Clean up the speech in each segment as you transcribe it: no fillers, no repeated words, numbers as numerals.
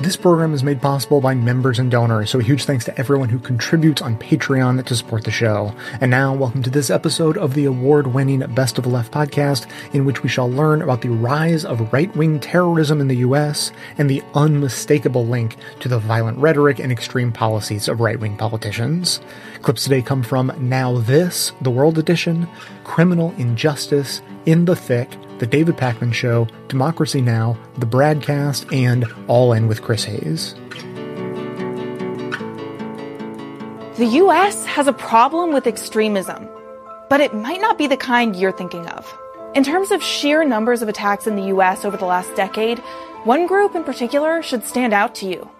This program is made possible by members and donors, so a huge thanks to everyone who contributes on Patreon to support the show. And now, welcome to this episode of the award-winning Best of the Left podcast, in which we shall learn about the rise of right-wing terrorism in the U.S. and the unmistakable link to the violent rhetoric and extreme policies of right-wing politicians. Clips today come from Now This, the World Edition, Criminal Injustice, In the Thick, The David Pakman Show, Democracy Now!, The Bradcast, and All In with Chris Hayes. The U.S. has a problem with extremism, but it might not be the kind you're thinking of. In terms of sheer numbers of attacks in the U.S. over the last decade, one group in particular should stand out to you.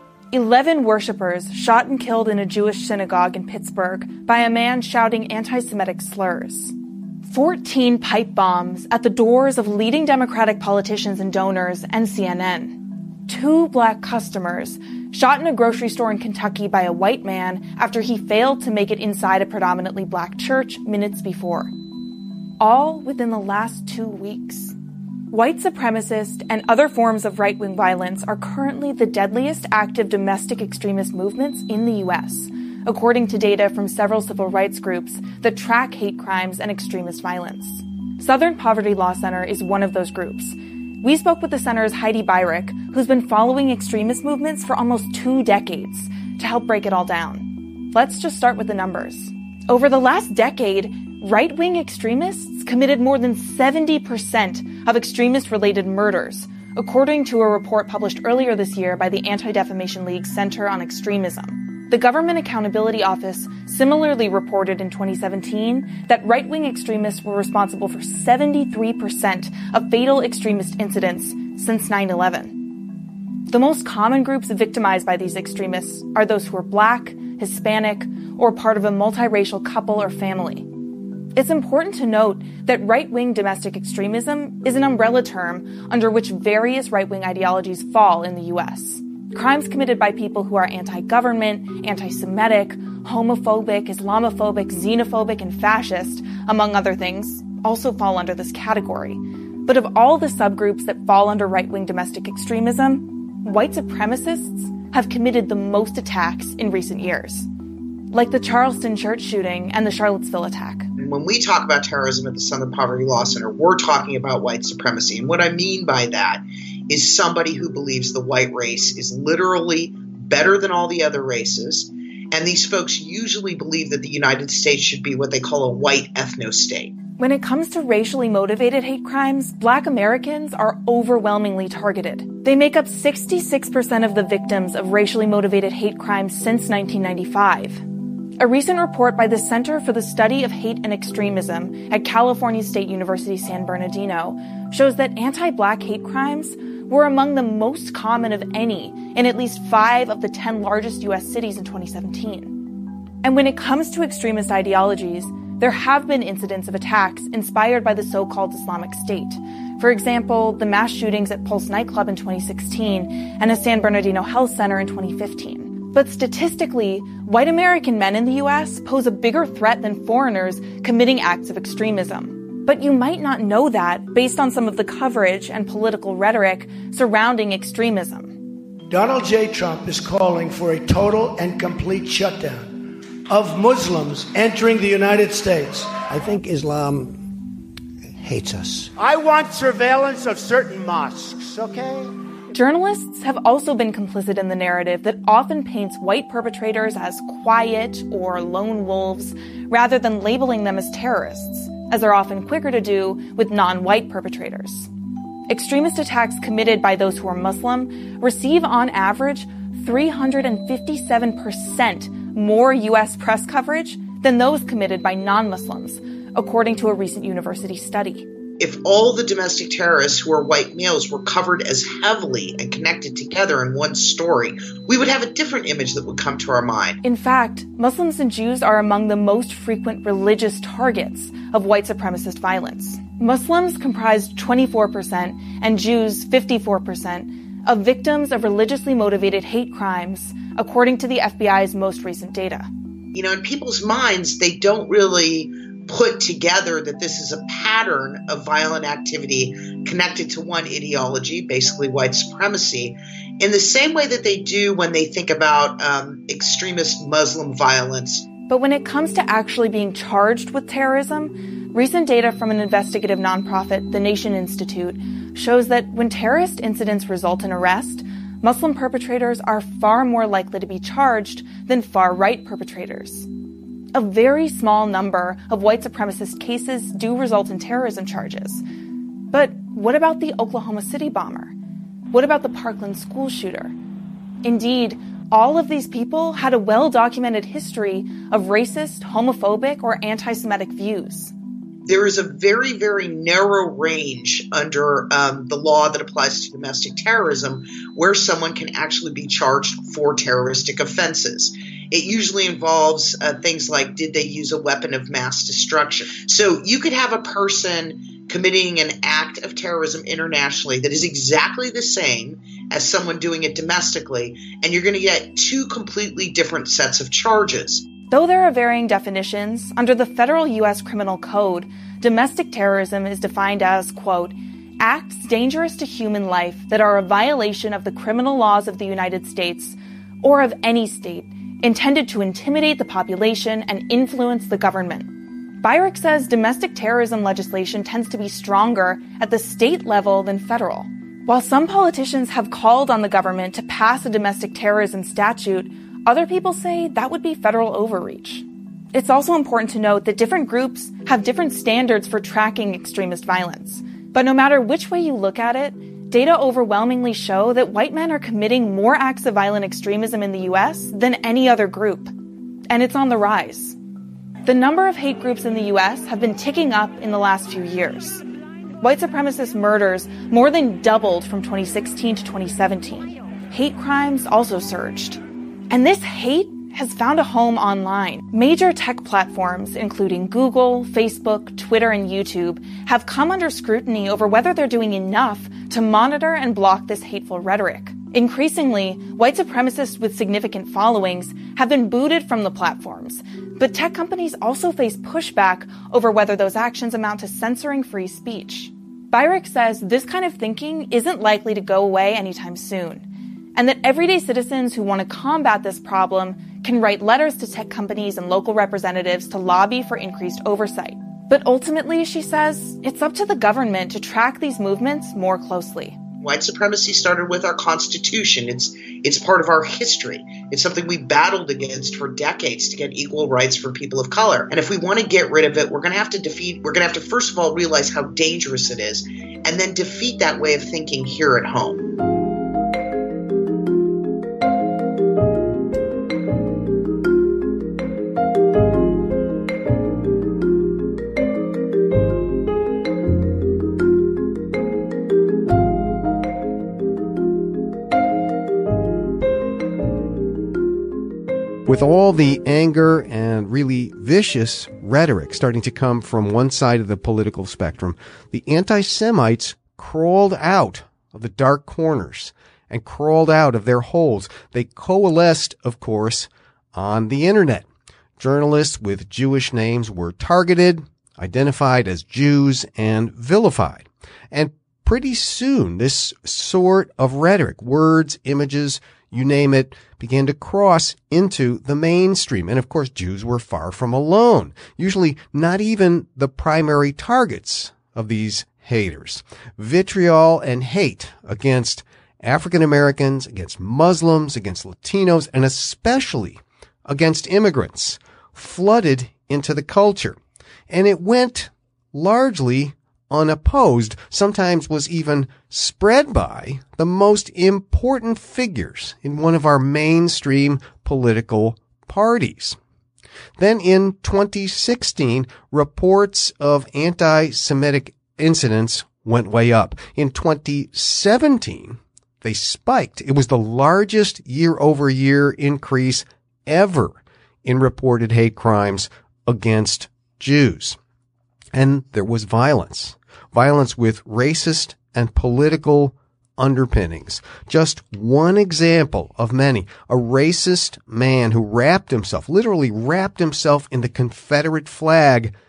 11 worshippers shot and killed in a Jewish synagogue in Pittsburgh by a man shouting anti-Semitic slurs. 14 pipe bombs at the doors of leading Democratic politicians and donors and CNN. 2 black customers shot in a grocery store in Kentucky by a white man after he failed to make it inside a predominantly black church minutes before. All within the last 2 weeks. White supremacist and other forms of right-wing violence are currently the deadliest active domestic extremist movements in the U.S., according to data from several civil rights groups that track hate crimes and extremist violence. Southern Poverty Law Center is one of those groups. We spoke with the center's Heidi Beirich, who's been following extremist movements for almost 2 decades, to help break it all down. Let's just start with the numbers. Over the last decade, right-wing extremists committed more than 70% of extremist-related murders, according to a report published earlier this year by the Anti-Defamation League Center on Extremism. The Government Accountability Office similarly reported in 2017 that right-wing extremists were responsible for 73% of fatal extremist incidents since 9/11. The most common groups victimized by these extremists are those who are black, Hispanic, or part of a multiracial couple or family. It's important to note that right-wing domestic extremism is an umbrella term under which various right-wing ideologies fall in the U.S. Crimes committed by people who are anti-government, anti-Semitic, homophobic, Islamophobic, xenophobic, and fascist, among other things, also fall under this category. But of all the subgroups that fall under right-wing domestic extremism, white supremacists have committed the most attacks in recent years, like the Charleston church shooting and the Charlottesville attack. When we talk about terrorism at the Southern Poverty Law Center, we're talking about white supremacy. And what I mean by that is somebody who believes the white race is literally better than all the other races. And these folks usually believe that the United States should be what they call a white ethno-state. When it comes to racially motivated hate crimes, Black Americans are overwhelmingly targeted. They make up 66% of the victims of racially motivated hate crimes since 1995. A recent report by the Center for the Study of Hate and Extremism at California State University San Bernardino shows that anti-Black hate crimes were among the most common of any in at least 5 of the 10 largest U.S. cities in 2017. And when it comes to extremist ideologies, there have been incidents of attacks inspired by the so-called Islamic State. For example, the mass shootings at Pulse nightclub in 2016 and a San Bernardino health center in 2015. But statistically, white American men in the U.S. pose a bigger threat than foreigners committing acts of extremism. But you might not know that based on some of the coverage and political rhetoric surrounding extremism. Donald J. Trump is calling for a total and complete shutdown of Muslims entering the United States. I think Islam hates us. I want surveillance of certain mosques, okay? Journalists have also been complicit in the narrative that often paints white perpetrators as quiet or lone wolves, rather than labeling them as terrorists, as they're often quicker to do with non-white perpetrators. Extremist attacks committed by those who are Muslim receive, on average, 357% more U.S. press coverage than those committed by non-Muslims, according to a recent university study. If all the domestic terrorists who are white males were covered as heavily and connected together in one story, we would have a different image that would come to our mind. In fact, Muslims and Jews are among the most frequent religious targets of white supremacist violence. Muslims comprised 24% and Jews 54% of victims of religiously motivated hate crimes, according to the FBI's most recent data. You know, in people's minds, they don't really put together that this is a pattern of violent activity connected to one ideology, basically white supremacy, in the same way that they do when they think about extremist Muslim violence. But when it comes to actually being charged with terrorism, recent data from an investigative nonprofit, the Nation Institute, shows that when terrorist incidents result in arrest, Muslim perpetrators are far more likely to be charged than far-right perpetrators. A very small number of white supremacist cases do result in terrorism charges. But what about the Oklahoma City bomber? What about the Parkland school shooter? Indeed, all of these people had a well-documented history of racist, homophobic, or anti-Semitic views. There is a very, very narrow range under the law that applies to domestic terrorism where someone can actually be charged for terroristic offenses. It usually involves things like, did they use a weapon of mass destruction? So you could have a person committing an act of terrorism internationally that is exactly the same as someone doing it domestically, and you're going to get two completely different sets of charges. Though there are varying definitions, under the federal U.S. Criminal Code, domestic terrorism is defined as, quote, acts dangerous to human life that are a violation of the criminal laws of the United States or of any state, intended to intimidate the population and influence the government. Byrick says domestic terrorism legislation tends to be stronger at the state level than federal. While some politicians have called on the government to pass a domestic terrorism statute, other people say that would be federal overreach. It's also important to note that different groups have different standards for tracking extremist violence. But no matter which way you look at it, data overwhelmingly show that white men are committing more acts of violent extremism in the U.S. than any other group. And it's on the rise. The number of hate groups in the U.S. have been ticking up in the last few years. White supremacist murders more than doubled from 2016 to 2017. Hate crimes also surged. And this hate has found a home online. Major tech platforms, including Google, Facebook, Twitter, and YouTube, have come under scrutiny over whether they're doing enough to monitor and block this hateful rhetoric. Increasingly, white supremacists with significant followings have been booted from the platforms, but tech companies also face pushback over whether those actions amount to censoring free speech. Byrick says this kind of thinking isn't likely to go away anytime soon, and that everyday citizens who want to combat this problem can write letters to tech companies and local representatives to lobby for increased oversight. But ultimately, she says, it's up to the government to track these movements more closely. White supremacy started with our Constitution. It's part of our history. It's something we battled against for decades to get equal rights for people of color. And if we want to get rid of it, we're going to have to first of all realize how dangerous it is, and then defeat that way of thinking here at home. With all the anger and really vicious rhetoric starting to come from one side of the political spectrum, the anti-Semites crawled out of the dark corners and crawled out of their holes. They coalesced, of course, on the internet. Journalists with Jewish names were targeted, identified as Jews, and vilified. And pretty soon, this sort of rhetoric, words, images, you name it, began to cross into the mainstream. And of course, Jews were far from alone, usually not even the primary targets of these haters. Vitriol and hate against African Americans, against Muslims, against Latinos, and especially against immigrants flooded into the culture. And it went largely unopposed, sometimes was even spread by the most important figures in one of our mainstream political parties. Then in 2016, reports of anti-Semitic incidents went way up. In 2017, they spiked. It was the largest year-over-year increase ever in reported hate crimes against Jews. And there was violence with racist and political underpinnings. Just one example of many. A racist man who literally wrapped himself in the Confederate flag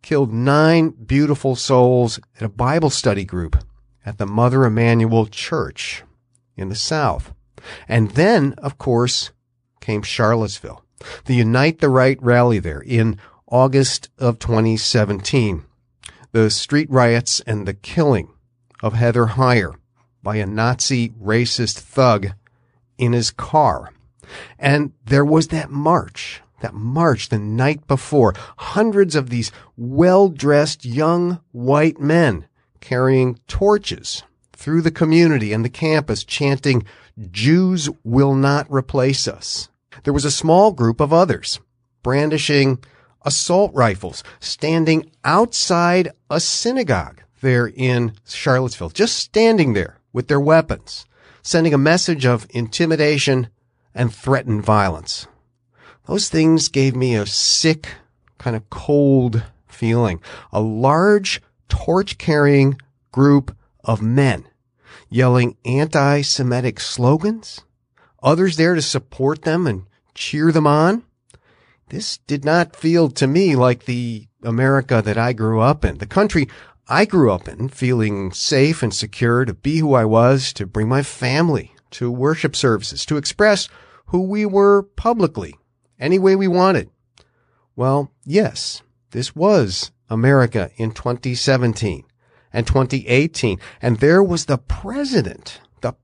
killed 9 beautiful souls at a Bible study group at the Mother Emanuel Church in the South. And then, of course, came Charlottesville, the Unite the Right rally there in August of 2017, the street riots and the killing of Heather Heyer by a Nazi racist thug in his car. And there was that march the night before, hundreds of these well-dressed young white men carrying torches through the community and the campus chanting, "Jews will not replace us." There was a small group of others brandishing assault rifles, standing outside a synagogue there in Charlottesville, just standing there with their weapons, sending a message of intimidation and threatened violence. Those things gave me a sick, kind of cold feeling. A large torch-carrying group of men yelling anti-Semitic slogans, others there to support them and cheer them on. This did not feel to me like the America that I grew up in, the country I grew up in, feeling safe and secure to be who I was, to bring my family to worship services, to express who we were publicly, any way we wanted. Well, yes, this was America in 2017 and 2018, and there was the president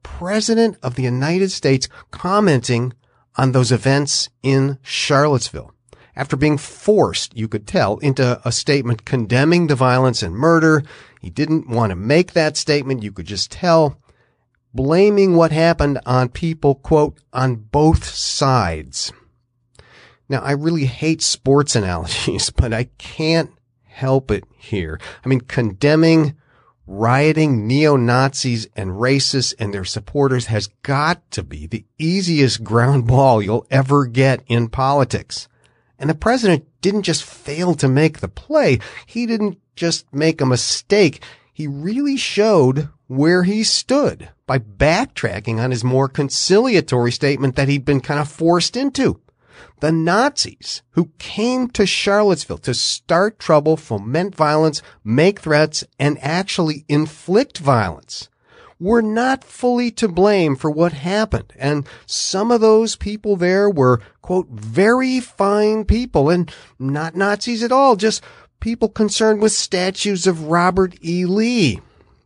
of the United States commenting on those events in Charlottesville. After being forced, you could tell, into a statement condemning the violence and murder. He didn't want to make that statement. You could just tell, blaming what happened on people, quote, on both sides. Now, I really hate sports analogies, but I can't help it here. I mean, condemning rioting neo-Nazis and racists and their supporters has got to be the easiest ground ball you'll ever get in politics. And the president didn't just fail to make the play. He didn't just make a mistake. He really showed where he stood by backtracking on his more conciliatory statement that he'd been kind of forced into. The Nazis who came to Charlottesville to start trouble, foment violence, make threats, and actually inflict violence were not fully to blame for what happened. And some of those people there were, quote, very fine people and not Nazis at all, just people concerned with statues of Robert E. Lee.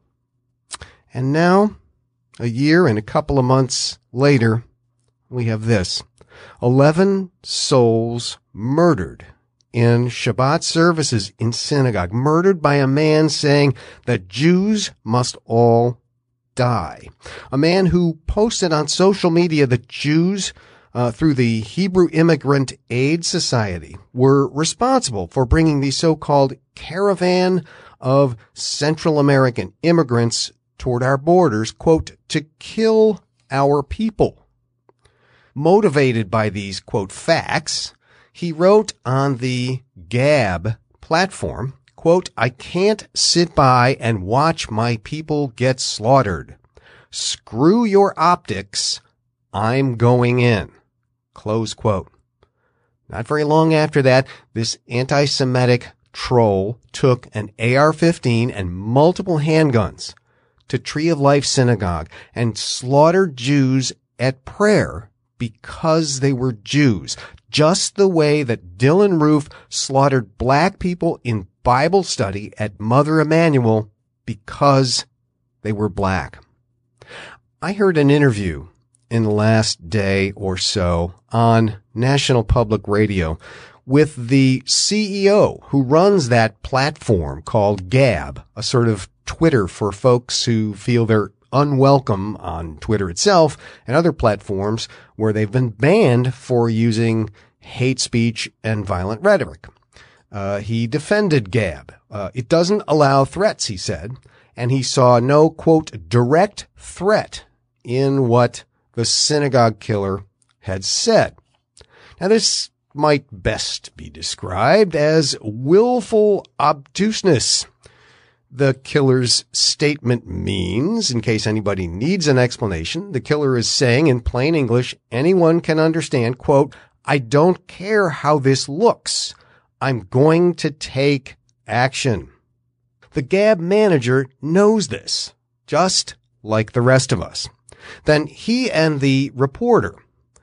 And now, a year and a couple of months later, we have this. 11 souls murdered in Shabbat services in synagogue, murdered by a man saying that Jews must all die. A man who posted on social media that Jews, through the Hebrew Immigrant Aid Society, were responsible for bringing the so-called caravan of Central American immigrants toward our borders, quote, to kill our people. Motivated by these, quote, facts, he wrote on the Gab platform, quote, I can't sit by and watch my people get slaughtered. Screw your optics. I'm going in. Close quote. Not very long after that, this anti-Semitic troll took an AR-15 and multiple handguns to Tree of Life Synagogue and slaughtered Jews at prayer because they were Jews, just the way that Dylan Roof slaughtered black people in Bible study at Mother Emanuel because they were black. I heard an interview in the last day or so on National Public Radio with the CEO who runs that platform called Gab, a sort of Twitter for folks who feel they're unwelcome on Twitter itself and other platforms where they've been banned for using hate speech and violent rhetoric. He defended Gab. It doesn't allow threats, he said, and he saw no, quote, direct threat in what the synagogue killer had said. Now, this might best be described as willful obtuseness. The killer's statement means, in case anybody needs an explanation, the killer is saying in plain English, anyone can understand, quote, I don't care how this looks. I'm going to take action. The Gab manager knows this, just like the rest of us. Then he and the reporter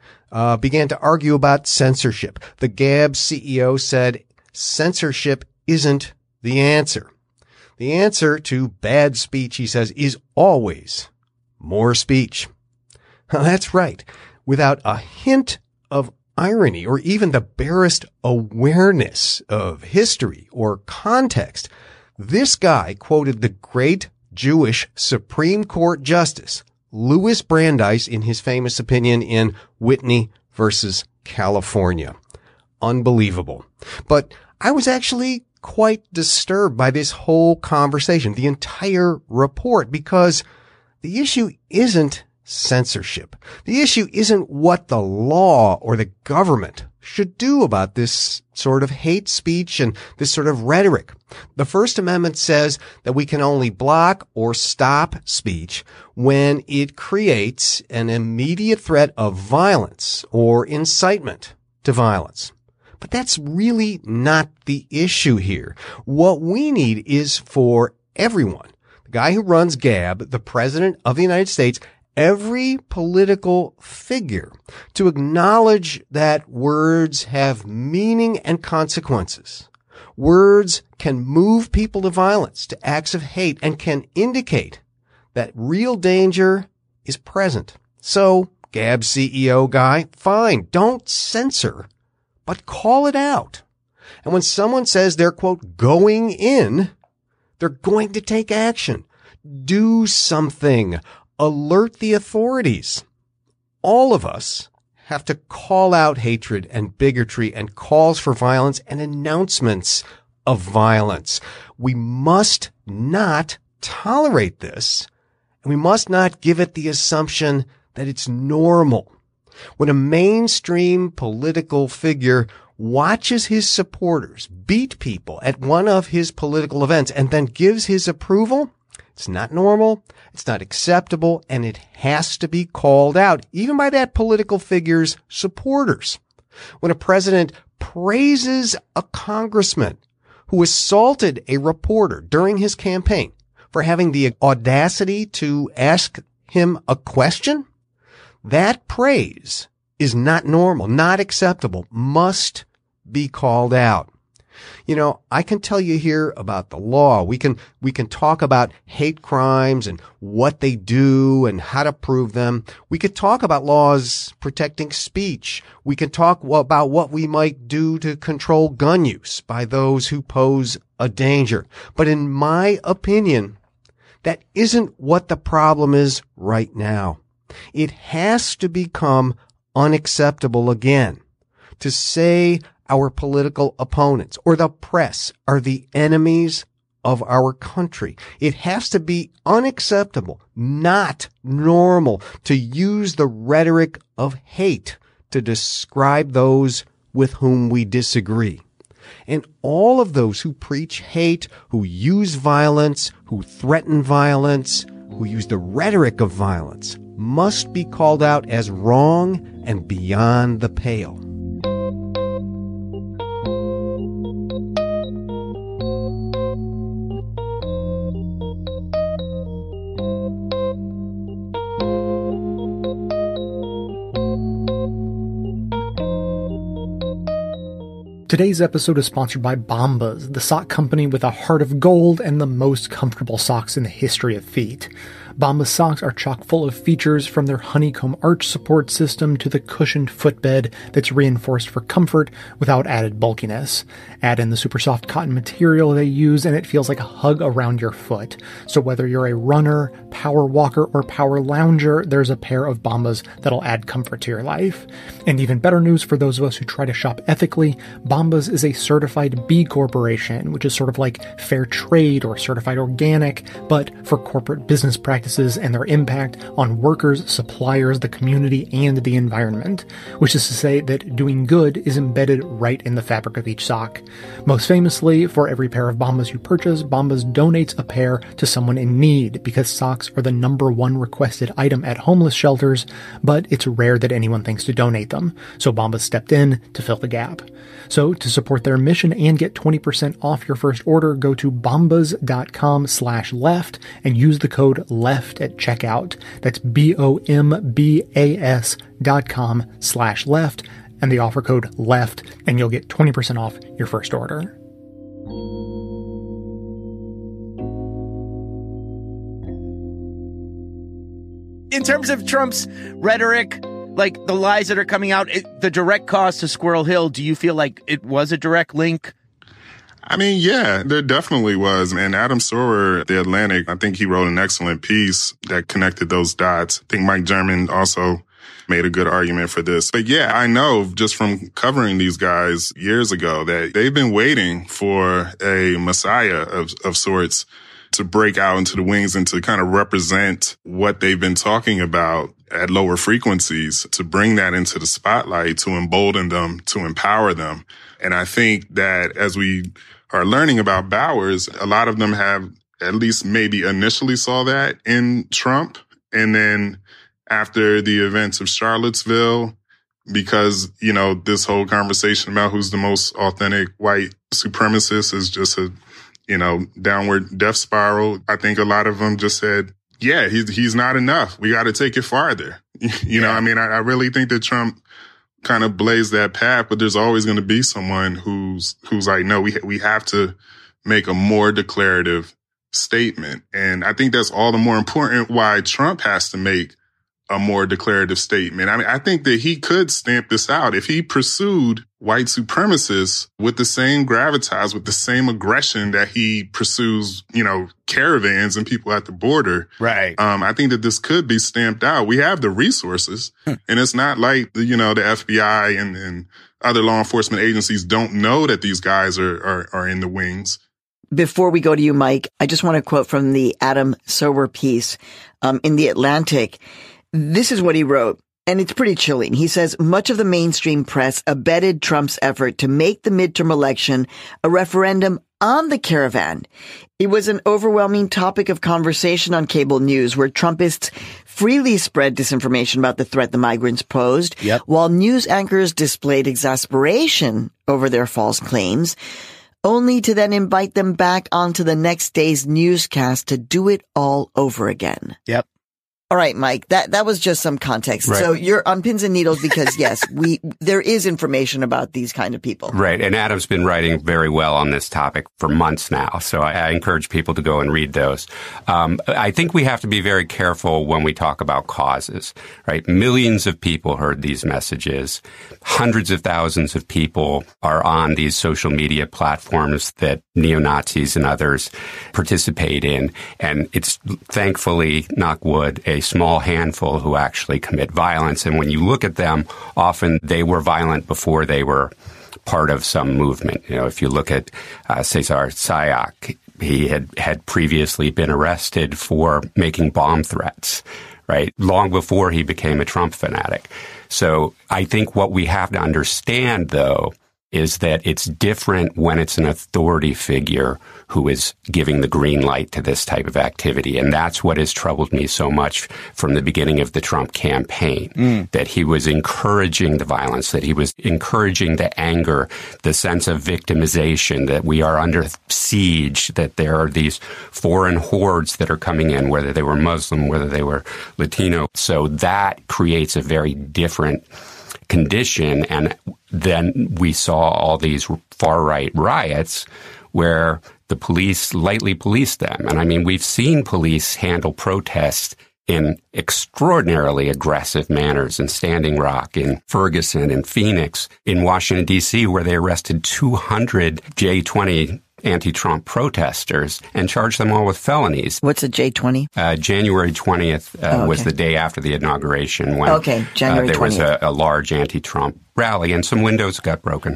began to argue about censorship. The Gab CEO said censorship isn't the answer. The answer to bad speech, he says, is always more speech. That's right. Without a hint of irony or even the barest awareness of history or context, this guy quoted the great Jewish Supreme Court Justice Louis Brandeis in his famous opinion in Whitney versus California. Unbelievable. But I was actually quite disturbed by this whole conversation, the entire report, because the issue isn't censorship. The issue isn't what the law or the government should do about this sort of hate speech and this sort of rhetoric. The First Amendment says that we can only block or stop speech when it creates an immediate threat of violence or incitement to violence. But that's really not the issue here. What we need is for everyone, the guy who runs Gab, the President of the United States, every political figure, to acknowledge that words have meaning and consequences. Words can move people to violence, to acts of hate, and can indicate that real danger is present. So, Gab CEO guy, fine, don't censor, but call it out. And when someone says they're, quote, going in, they're going to take action. Do something. Alert the authorities. All of us have to call out hatred and bigotry and calls for violence and announcements of violence. We must not tolerate this, and we must not give it the assumption that it's normal. When a mainstream political figure watches his supporters beat people at one of his political events and then gives his approval, it's not normal, it's not acceptable, and it has to be called out, even by that political figure's supporters. When a president praises a congressman who assaulted a reporter during his campaign for having the audacity to ask him a question, that praise is not normal, not acceptable, must be called out. You know, I can tell you here about the law. We can talk about hate crimes and what they do and how to prove them. We could talk about laws protecting speech. We can talk about what we might do to control gun use by those who pose a danger. But in my opinion, that isn't what the problem is right now. It has to become unacceptable again to say our political opponents or the press are the enemies of our country. It has to be unacceptable, not normal, to use the rhetoric of hate to describe those with whom we disagree. And all of those who preach hate, who use violence, who threaten violence, who use the rhetoric of violence, must be called out as wrong and beyond the pale. Today's episode is sponsored by Bombas, the sock company with a heart of gold and the most comfortable socks in the history of feet. Bombas socks are chock full of features, from their honeycomb arch support system to the cushioned footbed that's reinforced for comfort without added bulkiness. Add in the super soft cotton material they use and it feels like a hug around your foot. So whether you're a runner, power walker, or power lounger, there's a pair of Bombas that'll add comfort to your life. And even better news for those of us who try to shop ethically, Bombas is a certified B Corporation, which is sort of like fair trade or certified organic, but for corporate business practices and their impact on workers, suppliers, the community, and the environment, which is to say that doing good is embedded right in the fabric of each sock. Most famously, for every pair of Bombas you purchase, Bombas donates a pair to someone in need, because socks are the #1 requested item at homeless shelters, but it's rare that anyone thinks to donate them, so Bombas stepped in to fill the gap. So to support their mission and get 20% off your first order, go to bombas.com/left and use the code LEFT at checkout. That's BOMBAS.com/left and the offer code LEFT, and you'll get 20% off your first order. In terms of Trump's rhetoric, like the lies that are coming out, the direct cause to Squirrel Hill, do you feel like it was a direct link? I mean, yeah, there definitely was. And Adam Sorwer, The Atlantic, I think he wrote an excellent piece that connected those dots. I think Mike German also made a good argument for this. But yeah, I know just from covering these guys years ago that they've been waiting for a messiah of sorts to break out into the wings and to kind of represent what they've been talking about at lower frequencies, to bring that into the spotlight, to embolden them, to empower them. And I think that as we are learning about Bowers, a lot of them have at least maybe initially saw that in Trump. And then after the events of Charlottesville, because, you know, this whole conversation about who's the most authentic white supremacist is just a, you know, downward death spiral. I think a lot of them just said, yeah, he's not enough. We got to take it farther. You know, I mean, I really think that Trump kind of blazed that path, but there's always going to be someone who's like, no, we have to make a more declarative statement. And I think that's all the more important why Trump has to make a more declarative statement. I mean, I think that he could stamp this out if he pursued white supremacists with the same gravitas, with the same aggression that he pursues, you know, caravans and people at the border. Right. I think that this could be stamped out. We have the resources, and it's not like, you know, the FBI and other law enforcement agencies don't know that these guys are in the wings. Before we go to you, Mike, I just want to quote from the Adam Sorwer piece in The Atlantic. This is what he wrote, and it's pretty chilling. He says, much of the mainstream press abetted Trump's effort to make the midterm election a referendum on the caravan. It was an overwhelming topic of conversation on cable news, where Trumpists freely spread disinformation about the threat the migrants posed, while news anchors displayed exasperation over their false claims, only to then invite them back onto the next day's newscast to do it all over again. Yep. All right, Mike, that was just some context. Right. So you're on pins and needles because, yes, there is information about these kind of people. Right. And Adam's been writing very well on this topic for months now. So I encourage people to go and read those. I think we have to be very careful when we talk about causes, right? Millions of people heard these messages. Hundreds of thousands of people are on these social media platforms that neo-Nazis and others participate in. And it's thankfully, knock wood, a small handful who actually commit violence. And when you look at them, often they were violent before they were part of some movement. You know, if you look at Cesar Sayoc, he had previously been arrested for making bomb threats, right? Long before he became a Trump fanatic. So I think what we have to understand, though, is that it's different when it's an authority figure who is giving the green light to this type of activity. And that's what has troubled me so much from the beginning of the Trump campaign, that he was encouraging the violence, that he was encouraging the anger, the sense of victimization, that we are under siege, that there are these foreign hordes that are coming in, whether they were Muslim, whether they were Latino. So that creates a very different condition. And then we saw all these far-right riots where the police lightly policed them. And I mean, we've seen police handle protests in extraordinarily aggressive manners in Standing Rock, in Ferguson, in Phoenix, in Washington, D.C., where they arrested 200 J20 anti-Trump protesters and charged them all with felonies. What's a J20? January 20th was the day after the inauguration when January 20th. There was a large anti-Trump rally and some windows got broken.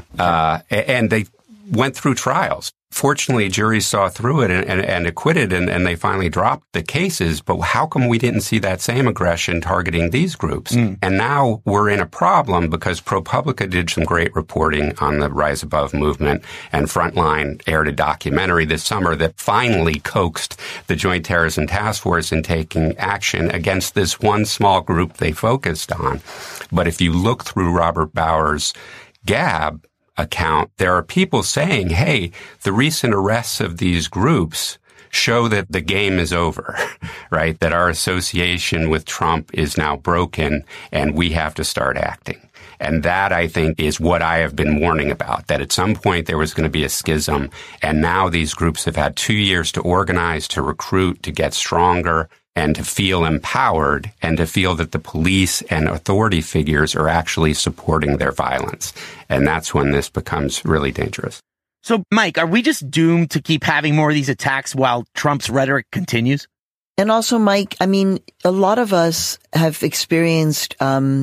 And they went through trials. Fortunately, juries saw through it and acquitted, and they finally dropped the cases. But how come we didn't see that same aggression targeting these groups? And now we're in a problem because ProPublica did some great reporting on the Rise Above movement, and Frontline aired a documentary this summer that finally coaxed the Joint Terrorism Task Force in taking action against this one small group they focused on. But if you look through Robert Bowers' Gab, account, there are people saying, hey, the recent arrests of these groups show that the game is over, right? That our association with Trump is now broken and we have to start acting. And that, I think, is what I have been warning about, that at some point there was going to be a schism. And now these groups have had 2 years to organize, to recruit, to get stronger, and to feel empowered, and to feel that the police and authority figures are actually supporting their violence. And that's when this becomes really dangerous. So, Mike, are we just doomed to keep having more of these attacks while Trump's rhetoric continues? And also, Mike, I mean, a lot of us have experienced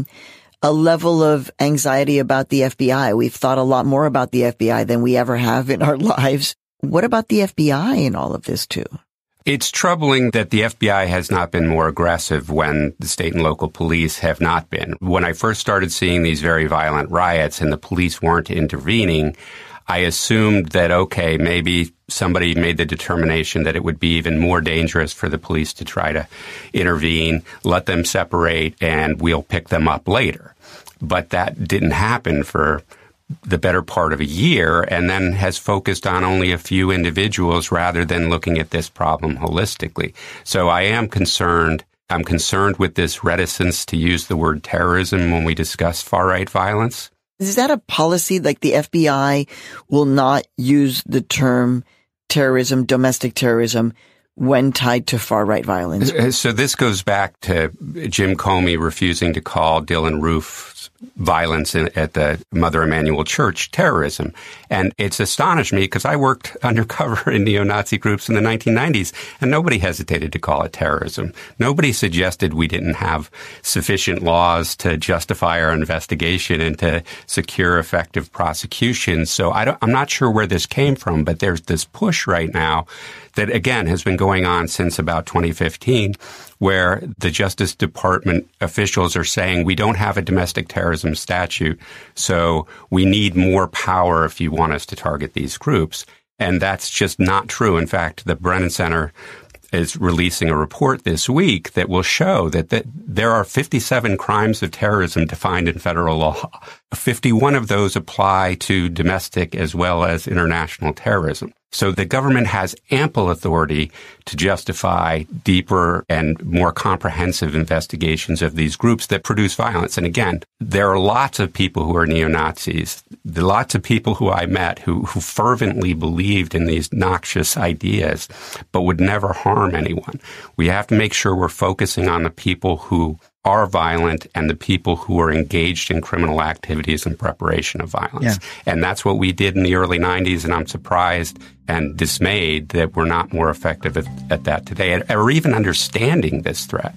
a level of anxiety about the FBI. We've thought a lot more about the FBI than we ever have in our lives. What about the FBI in all of this, too? It's troubling that the FBI has not been more aggressive when the state and local police have not been. When I first started seeing these very violent riots and the police weren't intervening, I assumed that, okay, maybe somebody made the determination that it would be even more dangerous for the police to try to intervene, let them separate, and we'll pick them up later. But that didn't happen for the better part of a year, and then has focused on only a few individuals rather than looking at this problem holistically. So I am concerned. I'm concerned with this reticence to use the word terrorism when we discuss far-right violence. Is that a policy, like the FBI will not use the term terrorism, domestic terrorism, when tied to far-right violence? So this goes back to Jim Comey refusing to call Dylann Roof's violence at the Mother Emanuel Church terrorism. And it's astonished me because I worked undercover in neo-Nazi groups in the 1990s, and nobody hesitated to call it terrorism. Nobody suggested we didn't have sufficient laws to justify our investigation and to secure effective prosecution. So I'm not sure where this came from, but there's this push right now that, again, has been going on since about 2015, where the Justice Department officials are saying we don't have a domestic terrorism statute, so we need more power if you want us to target these groups. And that's just not true. In fact, the Brennan Center is releasing a report this week that will show that there are 57 crimes of terrorism defined in federal law. 51 of those apply to domestic as well as international terrorism. So the government has ample authority to justify deeper and more comprehensive investigations of these groups that produce violence. And again, there are lots of people who are neo-Nazis, lots of people who I met who fervently believed in these noxious ideas, but would never harm anyone. We have to make sure we're focusing on the people who are violent and the people who are engaged in criminal activities in preparation of violence. Yeah. And that's what we did in the early 90s, and I'm surprised and dismayed that we're not more effective at that today, or even understanding this threat.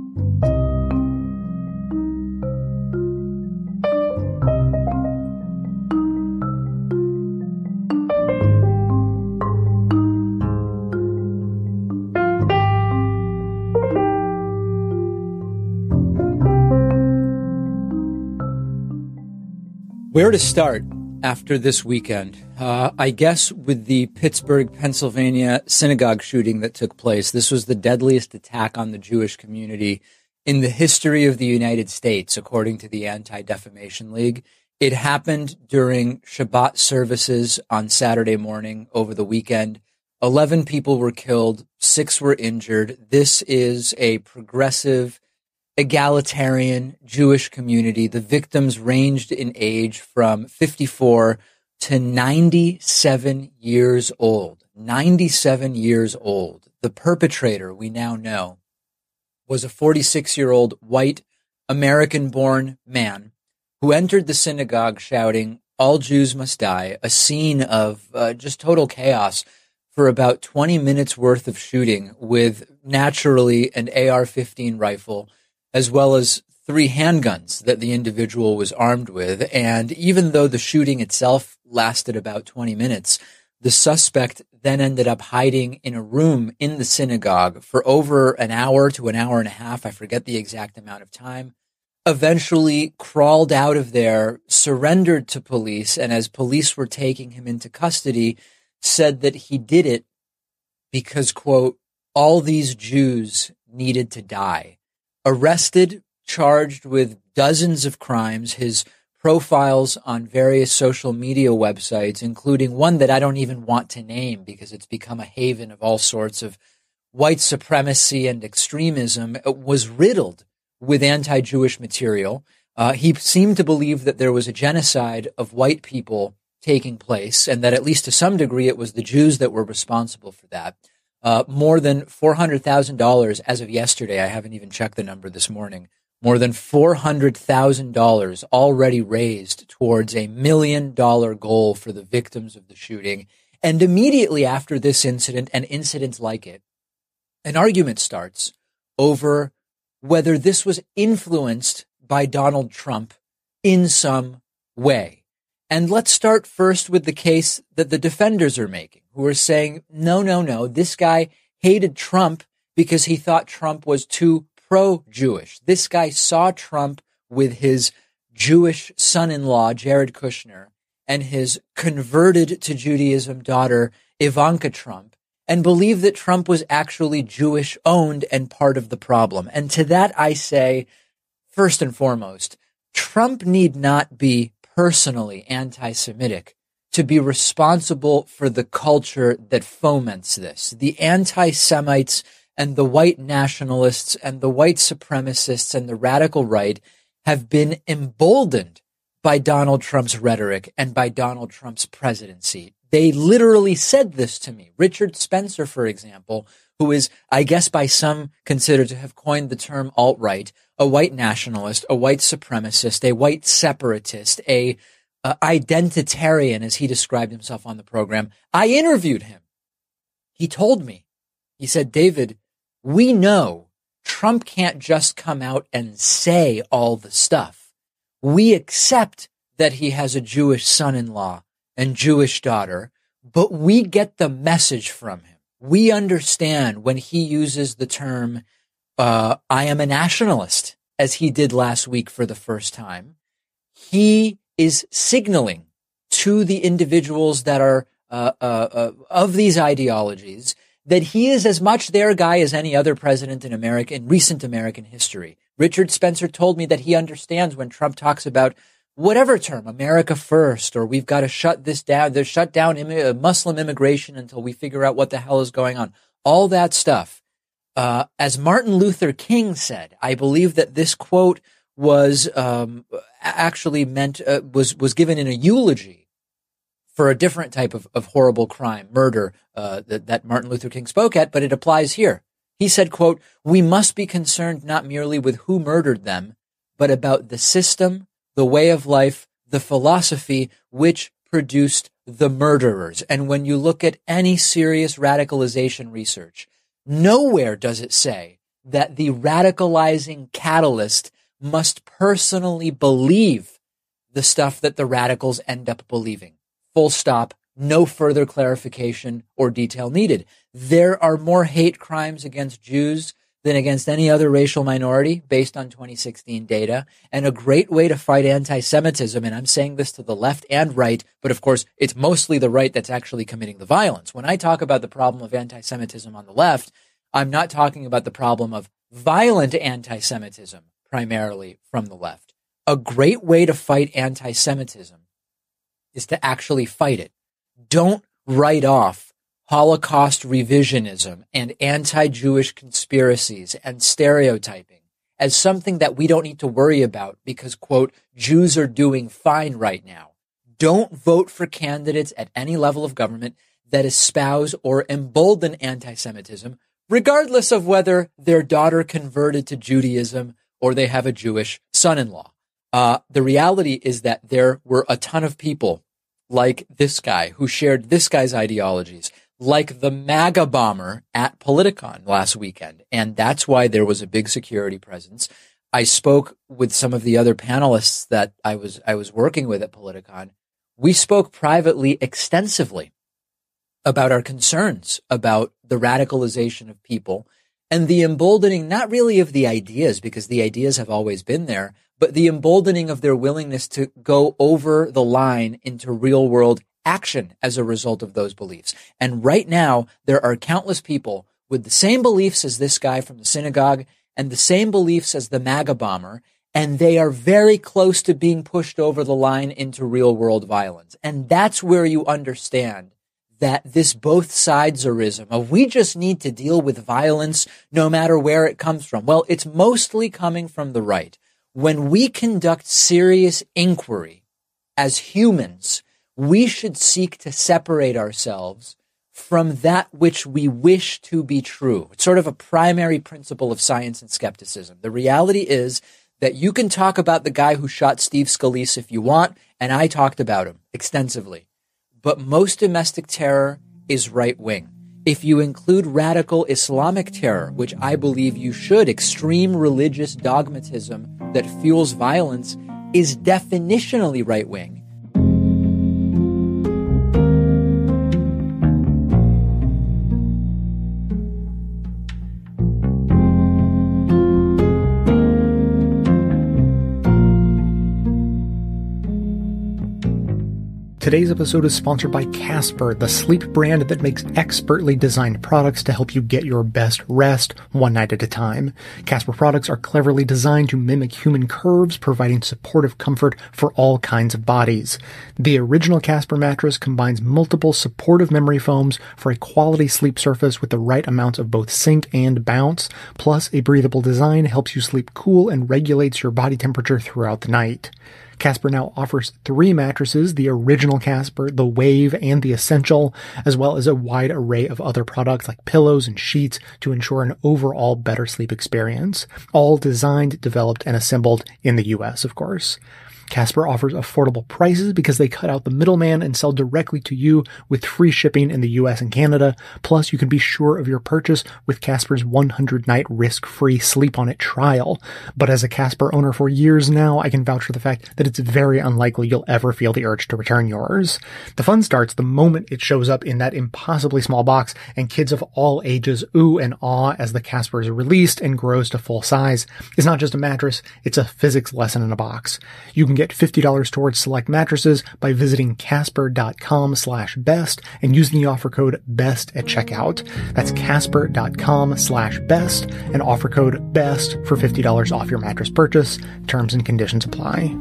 Where to start after this weekend? I guess with the Pittsburgh, Pennsylvania synagogue shooting that took place. This was the deadliest attack on the Jewish community in the history of the United States, according to the Anti-Defamation League. It happened during Shabbat services on Saturday morning over the weekend. 11 people were killed, 6 were injured. This is a progressive, egalitarian Jewish community. The victims ranged in age from 54 to 97 years old. 97 years old. The perpetrator, we now know, was a 46-year-old white American-born man who entered the synagogue shouting, "All Jews must die," a scene of just total chaos for about 20 minutes worth of shooting with, naturally, an AR-15 rifle, as well as 3 handguns that the individual was armed with. And even though the shooting itself lasted about 20 minutes, the suspect then ended up hiding in a room in the synagogue for over an hour to an hour and a half. I forget the exact amount of time. Eventually crawled out of there, surrendered to police, and as police were taking him into custody, said that he did it because, quote, all these Jews needed to die. Arrested, charged with dozens of crimes. His profiles on various social media websites, including one that I don't even want to name because it's become a haven of all sorts of white supremacy and extremism, was riddled with anti-Jewish material. He seemed to believe that there was a genocide of white people taking place, and that at least to some degree it was the Jews that were responsible for that. More than $400,000 as of yesterday. I haven't even checked the number this morning. More than $400,000 already raised towards $1 million goal for the victims of the shooting. And immediately after this incident and incidents like it, an argument starts over whether this was influenced by Donald Trump in some way. And let's start first with the case that the defenders are making, who are saying, no, this guy hated Trump because he thought Trump was too pro-Jewish. This guy saw Trump with his Jewish son-in-law, Jared Kushner, and his converted to Judaism daughter, Ivanka Trump, and believed that Trump was actually Jewish-owned and part of the problem. And to that I say, first and foremost, Trump need not be personally anti-Semitic to be responsible for the culture that foments this. The anti-Semites and the white nationalists and the white supremacists and the radical right have been emboldened by Donald Trump's rhetoric and by Donald Trump's presidency. They literally said this to me. Richard Spencer, for example, who is, I guess by some considered to have coined the term alt-right, a white nationalist, a white supremacist, a white separatist, a identitarian, as he described himself on the program. I interviewed him. He told me, he said, David, we know Trump can't just come out and say all the stuff. We accept that he has a Jewish son-in-law and Jewish daughter, but we get the message from him. We understand when he uses the term, I am a nationalist, as he did last week for the first time. He is signaling to the individuals that are of these ideologies that he is as much their guy as any other president in America, in recent American history. Richard Spencer told me that he understands when Trump talks about whatever term, America first, or we've got to shut this down, shut down Muslim immigration until we figure out what the hell is going on. All that stuff. As Martin Luther King said, I believe that this quote was actually meant, was given in a eulogy for a different type of horrible crime, murder, that Martin Luther King spoke at, but it applies here. He said, quote, we must be concerned not merely with who murdered them, but about the system, the way of life, the philosophy which produced the murderers. And when you look at any serious radicalization research, nowhere does it say that the radicalizing catalyst must personally believe the stuff that the radicals end up believing. Full stop. No further clarification or detail needed. There are more hate crimes against Jews than against any other racial minority based on 2016 data. And a great way to fight anti-Semitism, and I'm saying this to the left and right, but of course it's mostly the right that's actually committing the violence. When I talk about the problem of anti-Semitism on the left, I'm not talking about the problem of violent anti-Semitism primarily from the left. A great way to fight anti-Semitism is to actually fight it. Don't write off Holocaust revisionism and anti-Jewish conspiracies and stereotyping as something that we don't need to worry about because, quote, Jews are doing fine right now. Don't vote for candidates at any level of government that espouse or embolden anti-Semitism, regardless of whether their daughter converted to Judaism or they have a Jewish son-in-law. The reality is that there were a ton of people like this guy who shared this guy's ideologies, like the MAGA bomber at Politicon last weekend. And that's why there was a big security presence. I spoke with some of the other panelists that I was working with at Politicon. We spoke privately extensively about our concerns about the radicalization of people and the emboldening, not really of the ideas, because the ideas have always been there, but the emboldening of their willingness to go over the line into real world action as a result of those beliefs. And right now, there are countless people with the same beliefs as this guy from the synagogue and the same beliefs as the MAGA bomber and they are very close to being pushed over the line into real world violence. And that's where you understand that this both sides-erism of we just need to deal with violence no matter where it comes from. Well, it's mostly coming from the right. When we conduct serious inquiry as humans, we should seek to separate ourselves from that which we wish to be true. It's sort of a primary principle of science and skepticism. The reality is that you can talk about the guy who shot Steve Scalise if you want, and I talked about him extensively. But most domestic terror is right-wing. If you include radical Islamic terror, which I believe you should, extreme religious dogmatism that fuels violence is definitionally right-wing. Today's episode is sponsored by Casper, the sleep brand that makes expertly designed products to help you get your best rest one night at a time. Casper products are cleverly designed to mimic human curves, providing supportive comfort for all kinds of bodies. The original Casper mattress combines multiple supportive memory foams for a quality sleep surface with the right amounts of both sink and bounce, plus a breathable design helps you sleep cool and regulates your body temperature throughout the night. Casper now offers 3 mattresses, the original Casper, the Wave, and the Essential, as well as a wide array of other products like pillows and sheets to ensure an overall better sleep experience. All designed, developed, and assembled in the US, of course. Casper offers affordable prices because they cut out the middleman and sell directly to you with free shipping in the US and Canada. Plus, you can be sure of your purchase with Casper's 100-night risk-free Sleep On It trial. But as a Casper owner for years now, I can vouch for the fact that it's very unlikely you'll ever feel the urge to return yours. The fun starts the moment it shows up in that impossibly small box, and kids of all ages ooh and awe as the Casper is released and grows to full size. It's not just a mattress, it's a physics lesson in a box. You can get $50 towards select mattresses by visiting casper.com/best and using the offer code BEST at checkout. That's casper.com/best and offer code BEST for $50 off your mattress purchase. Terms and conditions apply.